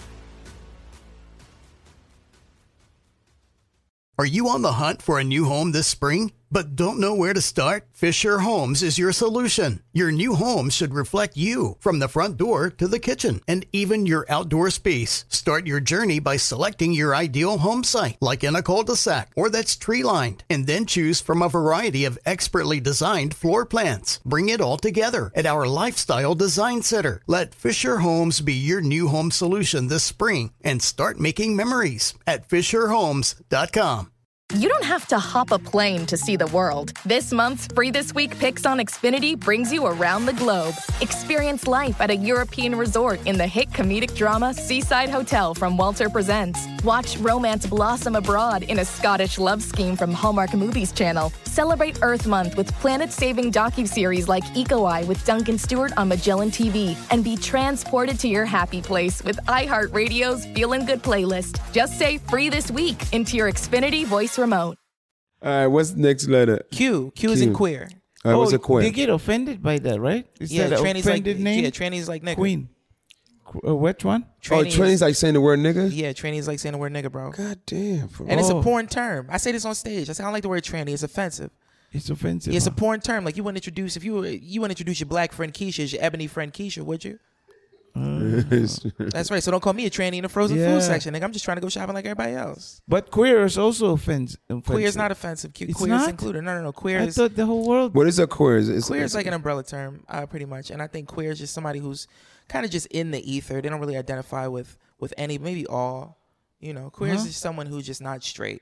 Speaker 12: Are you on the hunt for a new home this spring, but don't know where to start? Fisher Homes is your solution. Your new home should reflect you, from the front door to the kitchen and even your outdoor space. Start your journey by selecting your ideal home site, like in a cul-de-sac or that's tree-lined, and then choose from a variety of expertly designed floor plans. Bring it all together at our Lifestyle Design Center. Let Fisher Homes be your new home solution this spring and start making memories at FisherHomes.com.
Speaker 13: You don't have to hop a plane to see the world. This month's Free This Week Picks on Xfinity brings you around the globe. Experience life at a European resort in the hit comedic drama Seaside Hotel from Walter Presents. Watch romance blossom abroad in a Scottish love scheme from Hallmark Movies Channel. Celebrate Earth Month with planet-saving docuseries like Eco Eye with Duncan Stewart on Magellan TV. And be transported to your happy place with iHeartRadio's Feelin' Good playlist. Just say Free This Week into your Xfinity voice remote.
Speaker 8: All right, what's the next letter?
Speaker 10: Q. Q is in queer.
Speaker 8: All right, what's a queer?
Speaker 9: They get offended by that, right? Is
Speaker 10: Yeah,
Speaker 9: that an
Speaker 10: tranny's
Speaker 9: offended
Speaker 10: like
Speaker 9: name?
Speaker 10: yeah, tranny's like nigga.
Speaker 9: Queen. Which one?
Speaker 8: Tranny's like saying the word nigga?
Speaker 10: Yeah, tranny's like saying the word nigga, bro.
Speaker 8: God damn.
Speaker 10: And it's a porn term. I say this on stage. I say I don't like the word tranny. It's offensive.
Speaker 9: It's offensive.
Speaker 10: It's a porn term. Like you wouldn't introduce if you wouldn't introduce your black friend Keisha as your ebony friend Keisha, would you? That's right. So don't call me a tranny in the frozen food section. Nigga, I'm just trying to go shopping like everybody else.
Speaker 9: But queer is also offensive.
Speaker 10: Queer is not offensive. Queer is
Speaker 9: not?
Speaker 10: included. No. Queer
Speaker 9: I
Speaker 10: is.
Speaker 9: thought the whole world.
Speaker 8: What is a queer?
Speaker 10: Queer is like an umbrella term, pretty much. And I think queer is just somebody who's kind of just in the ether. They don't really identify with any, maybe all. You know, queer is just someone who's just not straight.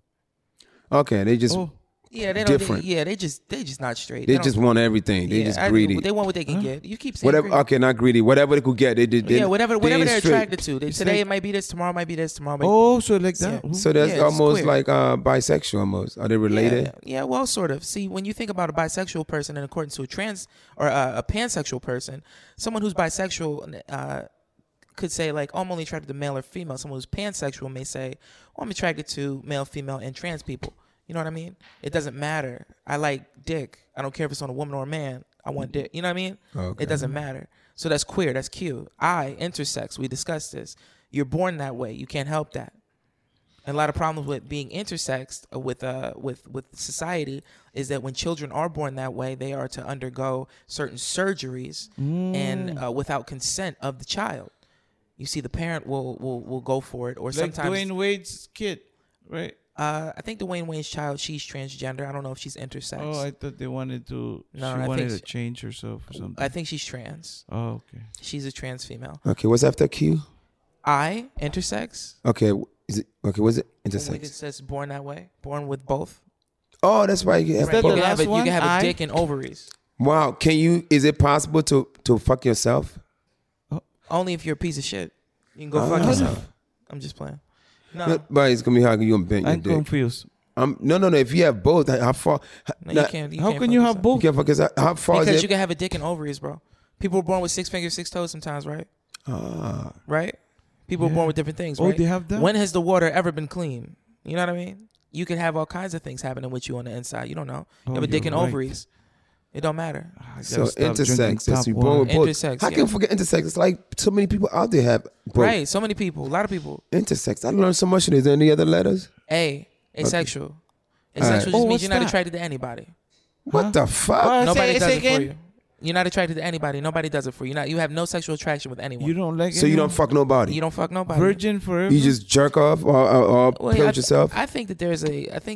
Speaker 8: Okay, they just
Speaker 10: Yeah, they don't.
Speaker 8: different.
Speaker 10: They just not straight.
Speaker 8: They just want everything. They just greedy.
Speaker 10: They want what they can get. You keep saying
Speaker 8: whatever.
Speaker 10: greedy.
Speaker 8: Okay, not greedy. Whatever they could get, they did.
Speaker 10: Whatever
Speaker 8: ain't
Speaker 10: they're
Speaker 8: straight.
Speaker 10: attracted to. Today it might be this, tomorrow might be this, tomorrow might be
Speaker 9: Oh, so like that.
Speaker 10: Yeah.
Speaker 8: So that's
Speaker 10: Yeah, it's
Speaker 8: almost
Speaker 10: queer.
Speaker 8: like bisexual. Almost are they related?
Speaker 10: Yeah, well, sort of. See, when you think about a bisexual person in accordance to a trans or a pansexual person, someone who's bisexual could say like, oh, I'm only attracted to male or female. Someone who's pansexual may say, oh, I'm attracted to male, female, and trans people. You know what I mean? It doesn't matter. I like dick. I don't care if it's on a woman or a man. I want dick. You know what I mean?
Speaker 8: Okay.
Speaker 10: It doesn't matter. So that's queer. That's Q. Intersex. We discussed this. You're born that way. You can't help that. And a lot of problems with being intersexed with society is that when children are born that way, they are to undergo certain surgeries and without consent of the child. You see, the parent will go for it, or
Speaker 9: Like
Speaker 10: sometimes
Speaker 9: Dwayne Wade's kid, right?
Speaker 10: I think Dwayne Wade's child, she's transgender. I don't know if she's intersex.
Speaker 9: Oh, I thought they wanted to.
Speaker 10: No,
Speaker 9: she
Speaker 10: I
Speaker 9: wanted
Speaker 10: think
Speaker 9: to change herself or something.
Speaker 10: I think she's trans.
Speaker 9: Oh, okay.
Speaker 10: She's a trans female.
Speaker 8: Okay, what's after Q?
Speaker 10: Intersex.
Speaker 8: Okay, is it okay? What's it
Speaker 10: When it
Speaker 8: intersex?
Speaker 10: says born that way, born with both.
Speaker 8: Oh, that's right. You have
Speaker 10: Right.
Speaker 8: both.
Speaker 10: You can have a dick and ovaries.
Speaker 8: Wow, can you? Is it possible to fuck yourself?
Speaker 10: Only if you're a piece of shit. You can go fuck yourself. I'm just playing. No.
Speaker 8: But it's gonna be hard. You gonna bend your
Speaker 9: I'm
Speaker 8: dick.
Speaker 9: confused.
Speaker 8: No. If you have both, how far?
Speaker 10: No, you can't.
Speaker 9: How can you have both?
Speaker 8: You can't fuck how far
Speaker 10: Because
Speaker 8: is
Speaker 10: you
Speaker 8: it?
Speaker 10: can have a dick and ovaries, bro. People were born with 6 fingers, 6 toes sometimes, right? Right? People were born with different things, right?
Speaker 9: Oh, they have that?
Speaker 10: When has the water ever been clean? You know what I mean? You can have all kinds of things happening with you on the inside. You don't know. You have a dick and ovaries. It don't matter.
Speaker 8: So intersex. That's you born with both.
Speaker 10: Intersex,
Speaker 8: How can you forget intersex? It's like so many people out there have both.
Speaker 10: Right. So many people. A lot of people.
Speaker 8: Intersex. I learned so much. Is there any other letters?
Speaker 10: Asexual.
Speaker 8: Okay.
Speaker 10: Asexual just means you're not
Speaker 9: that?
Speaker 10: attracted to anybody.
Speaker 8: What the fuck?
Speaker 10: Nobody does it
Speaker 9: again?
Speaker 10: for you. You're not attracted to anybody. Nobody does it for you. You have no sexual attraction with anyone.
Speaker 9: You don't like
Speaker 8: So you don't fuck nobody.
Speaker 10: You don't fuck nobody.
Speaker 9: Virgin forever.
Speaker 8: You just jerk off or purge yourself.
Speaker 10: I think that there's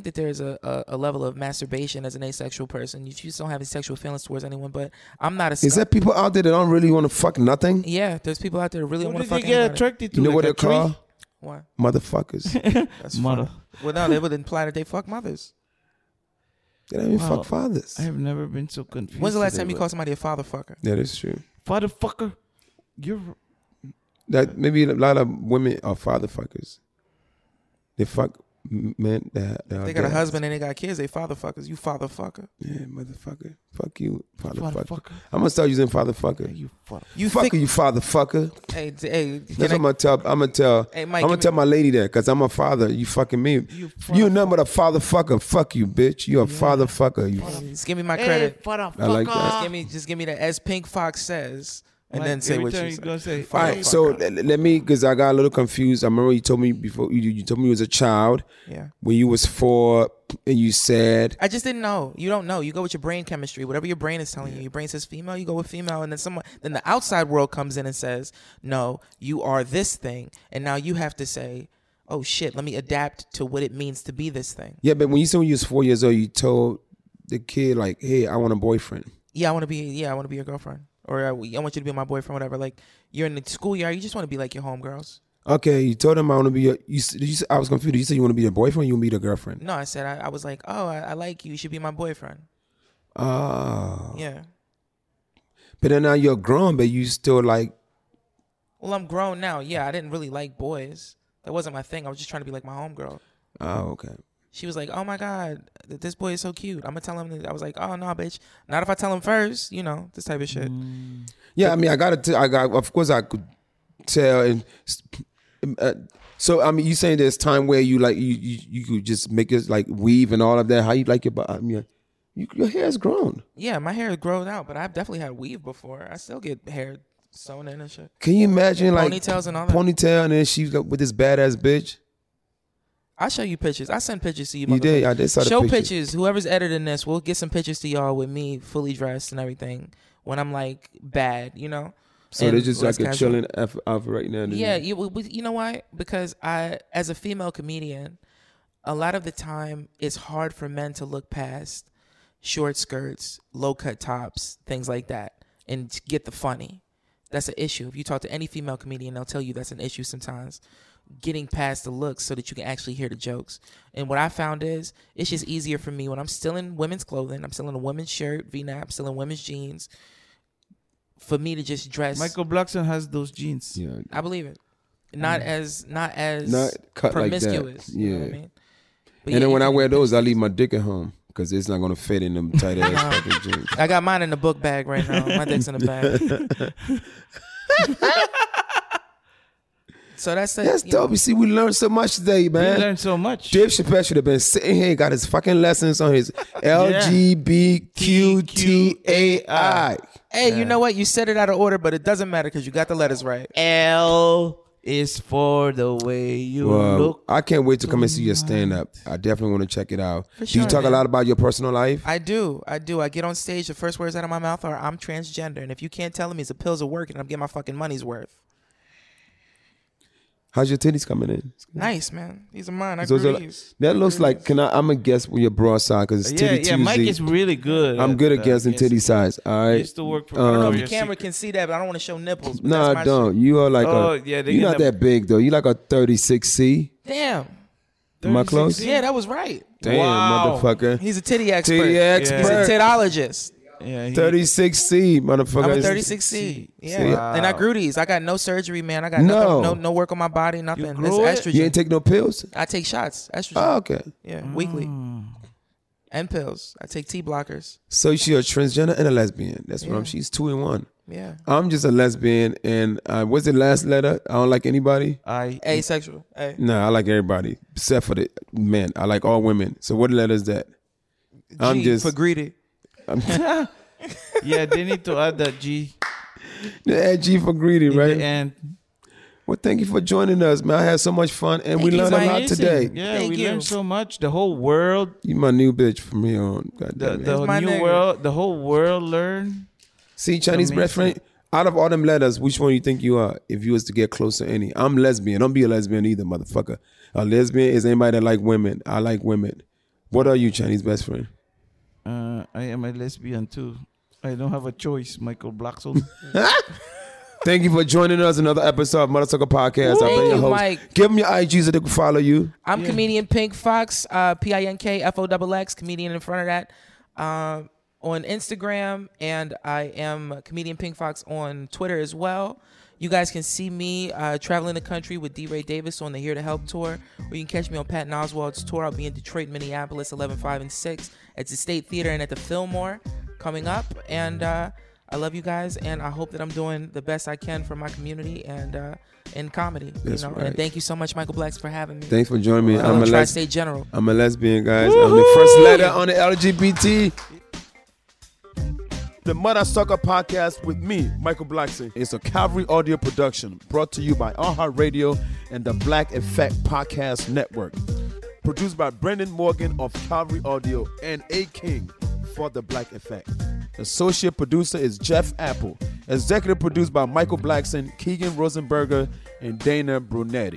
Speaker 10: a level of masturbation as an asexual person. You just don't have any sexual feelings towards anyone. But I'm not a.
Speaker 8: Is there people out there that don't really want to fuck nothing?
Speaker 10: Yeah, there's people out there that really
Speaker 9: What
Speaker 10: want to
Speaker 9: did
Speaker 10: fuck
Speaker 9: they get
Speaker 10: anybody.
Speaker 9: attracted to?
Speaker 8: You know
Speaker 9: like
Speaker 8: what
Speaker 9: a
Speaker 8: they're called?
Speaker 10: What?
Speaker 8: Motherfuckers.
Speaker 10: That's
Speaker 9: Mother.
Speaker 10: funny. Well, no, they would imply that they fuck mothers.
Speaker 8: They don't even fuck fathers.
Speaker 9: I have never been so confused.
Speaker 10: When's the last time
Speaker 9: today,
Speaker 10: you called somebody a father fucker?
Speaker 8: That is true.
Speaker 9: Father fucker? You're.
Speaker 8: That maybe a lot of women are father fuckers. They fuck men that
Speaker 10: They got a husband and they got kids. They father fuckers. You father fucker.
Speaker 8: Yeah, motherfucker. Fuck you, father
Speaker 9: Father
Speaker 8: fucker.
Speaker 9: fucker.
Speaker 8: I'm gonna start using father fucker.
Speaker 9: You fuck.
Speaker 10: You
Speaker 8: Fuck
Speaker 10: think-
Speaker 8: you, father fucker.
Speaker 10: Hey,
Speaker 8: That's what I'm gonna tell. I'm gonna tell.
Speaker 10: Hey, Mike,
Speaker 8: I'm gonna
Speaker 10: give
Speaker 8: tell
Speaker 10: me-
Speaker 8: my lady that because I'm a father. You fucking me. You nothing but a father fucker. Fuck you, bitch. You a father fucker. You.
Speaker 10: Just give me my credit.
Speaker 8: I like that.
Speaker 10: Just give me that. As Pink Fox says, and
Speaker 9: Like,
Speaker 10: then say
Speaker 9: every
Speaker 10: what
Speaker 9: time
Speaker 10: you
Speaker 9: you
Speaker 10: say.
Speaker 9: gonna say,
Speaker 8: All
Speaker 10: Father
Speaker 8: right, so
Speaker 10: fucker.
Speaker 8: let me, because I got a little confused. I remember you told me before, you told me you was a child.
Speaker 10: Yeah.
Speaker 8: When you was 4 and you said,
Speaker 10: I just didn't know. You don't know. You go with your brain chemistry. Whatever your brain is telling you. Your brain says female, you go with female, and then the outside world comes in and says, no, you are this thing, and now you have to say, oh shit, let me adapt to what it means to be this thing.
Speaker 8: yeah, but when you said when you was 4 years old, you told the kid like, hey, I want a boyfriend.
Speaker 10: Yeah, I want to be your girlfriend, or I want you to be my boyfriend, whatever. Like you're in the schoolyard, you just want to be like your homegirls.
Speaker 8: Okay, you told him I want to be your. I was confused. You said you want to be your boyfriend. Or you want to be the girlfriend.
Speaker 10: No, I said I was like, oh, I like you. You should be my boyfriend.
Speaker 8: Oh.
Speaker 10: Yeah.
Speaker 8: But then now you're grown, but you still like.
Speaker 10: Well, I'm grown now. Yeah, I didn't really like boys. That wasn't my thing. I was just trying to be like my homegirl.
Speaker 8: Oh, okay.
Speaker 10: She was like, oh my God, this boy is so cute. I'm going to tell him. That. I was like, oh no, bitch. Not if I tell him first, you know, this type of shit.
Speaker 8: Yeah, I mean, of course I could tell. And so, I mean, you saying there's time where you like, you could just make it like weave and all of that. How you like your body? I mean, your hair's grown.
Speaker 10: Yeah, my hair is grown out, but I've definitely had weave before. I still get hair sewn in and shit.
Speaker 8: Can you imagine like
Speaker 10: ponytails and all that?
Speaker 8: Ponytail and then she's got with this badass bitch.
Speaker 10: I'll show you pictures. I send pictures to you.
Speaker 8: You did? I did saw the
Speaker 10: Show
Speaker 8: picture.
Speaker 10: pictures. Whoever's editing this, we'll get some pictures to y'all with me fully dressed and everything when I'm like bad, you know?
Speaker 8: So
Speaker 10: And
Speaker 8: they're just like
Speaker 10: less
Speaker 8: a
Speaker 10: casual.
Speaker 8: chilling outfit right now.
Speaker 10: Yeah, you know why? Because as a female comedian, a lot of the time it's hard for men to look past short skirts, low cut tops, things like that, and get the funny. That's an issue. If you talk to any female comedian, they'll tell you that's an issue sometimes. Getting past the looks so that you can actually hear the jokes. And what I found is it's just easier for me when I'm still in women's clothing, I'm still in a women's shirt, V-neck, I'm still in women's jeans, for me to just dress.
Speaker 9: Michael Blackson has those jeans.
Speaker 8: Yeah,
Speaker 10: I believe it. Not as
Speaker 8: not cut
Speaker 10: promiscuous.
Speaker 8: like that.
Speaker 10: You know
Speaker 8: Yeah.
Speaker 10: what I mean? But
Speaker 8: And
Speaker 10: yeah,
Speaker 8: then when
Speaker 10: you
Speaker 8: I
Speaker 10: can
Speaker 8: wear
Speaker 10: get
Speaker 8: those, I leave my dick at home because it's not gonna fit in them tight ass fucking jeans.
Speaker 10: I got mine in the book bag right now. My dick's in the bag. So that's it.
Speaker 8: That's dope. You see, we learned so much today, man.
Speaker 9: We learned so much.
Speaker 8: Dave Chappelle should have been sitting here and got his fucking lessons on his LGBTQTAI.
Speaker 10: Hey, you know what? You said it out of order, but it doesn't matter because you got the letters right.
Speaker 9: L is for the way you
Speaker 8: Well,
Speaker 9: look.
Speaker 8: I can't wait to come and see your stand up. I definitely want to check it out.
Speaker 10: For
Speaker 8: Do you
Speaker 10: sure,
Speaker 8: talk
Speaker 10: man.
Speaker 8: a lot about your personal life?
Speaker 10: I do. I get on stage. The first words out of my mouth are, I'm transgender. And if you can't tell me the pills are working, I'm getting my fucking money's worth.
Speaker 8: How's your titties coming in?
Speaker 10: Nice, man. These are mine. I
Speaker 8: Those
Speaker 10: grew
Speaker 8: are-
Speaker 10: these.
Speaker 8: that looks like, I'm going to guess with your broad side because it's titty Tuesday.
Speaker 9: Mike is really good.
Speaker 8: I'm
Speaker 9: at
Speaker 8: good at
Speaker 9: that.
Speaker 8: guessing titty size. All right.
Speaker 9: He used to work for
Speaker 10: I don't know if
Speaker 9: Victoria's
Speaker 10: the camera
Speaker 9: Secret.
Speaker 10: can see that, but I don't want to show nipples. But
Speaker 8: No,
Speaker 10: that's
Speaker 8: I
Speaker 10: my
Speaker 8: don't.
Speaker 10: shit.
Speaker 8: You are like
Speaker 9: Oh, yeah, they
Speaker 8: you're
Speaker 9: get
Speaker 8: not
Speaker 9: them-
Speaker 8: that big though. You like a 36C.
Speaker 10: Damn.
Speaker 8: Am I close?
Speaker 10: Yeah, that was right.
Speaker 8: Damn,
Speaker 9: Wow.
Speaker 8: motherfucker.
Speaker 10: He's a titty expert.
Speaker 8: Titty
Speaker 10: He's
Speaker 8: expert.
Speaker 10: a titologist.
Speaker 9: Yeah,
Speaker 8: 36C, motherfucker.
Speaker 10: I'm a 36C. Yeah.
Speaker 8: Wow.
Speaker 10: And I grew these. I got no surgery, man. I got no work on my body, nothing. It's estrogen.
Speaker 8: You ain't take no pills?
Speaker 10: I take shots. Estrogen.
Speaker 8: Oh, okay.
Speaker 10: Yeah, weekly. And pills. I take T blockers.
Speaker 8: So she a transgender and a lesbian. That's what she's 2 in 1.
Speaker 10: Yeah.
Speaker 8: I'm just a lesbian, and what's the last letter? I don't like anybody.
Speaker 10: Asexual.
Speaker 8: No, I like everybody except for the men. I like all women. So what letter is that? I'm just
Speaker 10: for greedy.
Speaker 9: Yeah, they need to add that G.
Speaker 8: Add G for greedy, right?
Speaker 9: And
Speaker 8: well, thank you for joining us, man. I had so much fun, and we learned a lot today.
Speaker 9: Yeah, we learned so much. The whole world.
Speaker 8: You my new bitch from here on.
Speaker 9: The whole world learned.
Speaker 8: See, Chinese best friend, out of all them letters, which one you think you are if you was to get close to any? I'm lesbian. Don't be a lesbian either, motherfucker. A lesbian is anybody that like women. I like women. What are you, Chinese best friend?
Speaker 9: I am a lesbian too. I don't have a choice, Michael Blackson.
Speaker 8: Thank you for joining us. Another episode of Mother Sucker Podcast. I've been your host.
Speaker 10: Mike.
Speaker 8: Give them your IG so they can follow you.
Speaker 10: I'm comedian Pink Fox, PINKFOXX, comedian in front of that, on Instagram, and I am comedian Pink Fox on Twitter as well. You guys can see me traveling the country with D. Ray Davis on the Here to Help tour, or you can catch me on Patton Oswalt's tour. I'll be in Detroit, Minneapolis, 11, 5, and 6 at the State Theater and at the Fillmore coming up. And I love you guys, and I hope that I'm doing the best I can for my community and in comedy.
Speaker 8: That's right.
Speaker 10: And thank you so much, Michael Blacks, for having me.
Speaker 8: Thanks for joining me.
Speaker 10: I'm a Tri-State General.
Speaker 8: I'm a lesbian, guys. I'm the first letter on the LGBT. The Mother Sucker Podcast with me, Michael Blackson. It's a Calvary audio production brought to you by iHeartRadio and the Black Effect Podcast Network. Produced by Brendan Morgan of Calvary Audio and A. King for the Black Effect. Associate producer is Jeff Apple. Executive produced by Michael Blackson, Keegan Rosenberger, and Dana Brunetti.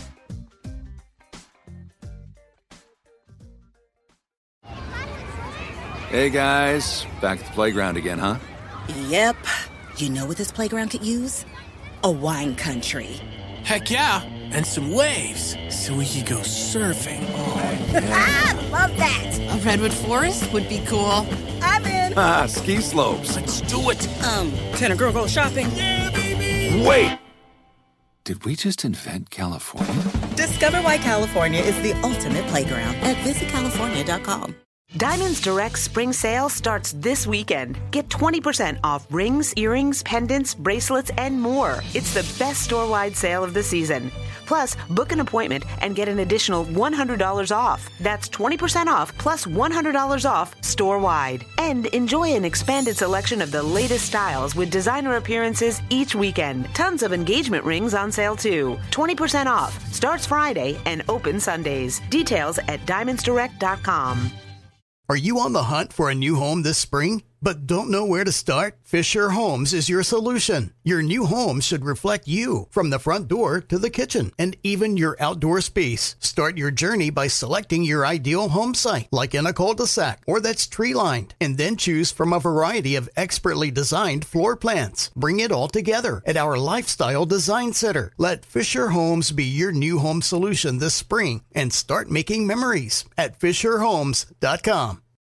Speaker 1: Hey guys, back at the playground again, huh?
Speaker 2: Yep. You know what this playground could use? A wine country.
Speaker 3: Heck yeah, and some waves so we could go surfing.
Speaker 1: Oh, yeah.
Speaker 2: Ah, love that.
Speaker 4: A redwood forest would be cool.
Speaker 2: I'm in.
Speaker 1: Ah, ski slopes.
Speaker 3: Let's do it.
Speaker 2: Can a girl go shopping?
Speaker 3: Yeah, baby.
Speaker 1: Wait! Did we just invent California?
Speaker 2: Discover why California is the ultimate playground at visitcalifornia.com.
Speaker 14: Diamonds Direct Spring Sale starts this weekend. Get 20% off rings, earrings, pendants, bracelets, and more. It's the best store-wide sale of the season. Plus, book an appointment and get an additional $100 off. That's 20% off plus $100 off store-wide. And enjoy an expanded selection of the latest styles with designer appearances each weekend. Tons of engagement rings on sale too. 20% off. Starts Friday and open Sundays. Details at diamondsdirect.com.
Speaker 12: Are you on the hunt for a new home this spring, but don't know where to start? Fisher Homes is your solution. Your new home should reflect you, from the front door to the kitchen, and even your outdoor space. Start your journey by selecting your ideal home site, like in a cul-de-sac or that's tree-lined, and then choose from a variety of expertly designed floor plans. Bring it all together at our Lifestyle Design Center. Let Fisher Homes be your new home solution this spring and start making memories at FisherHomes.com.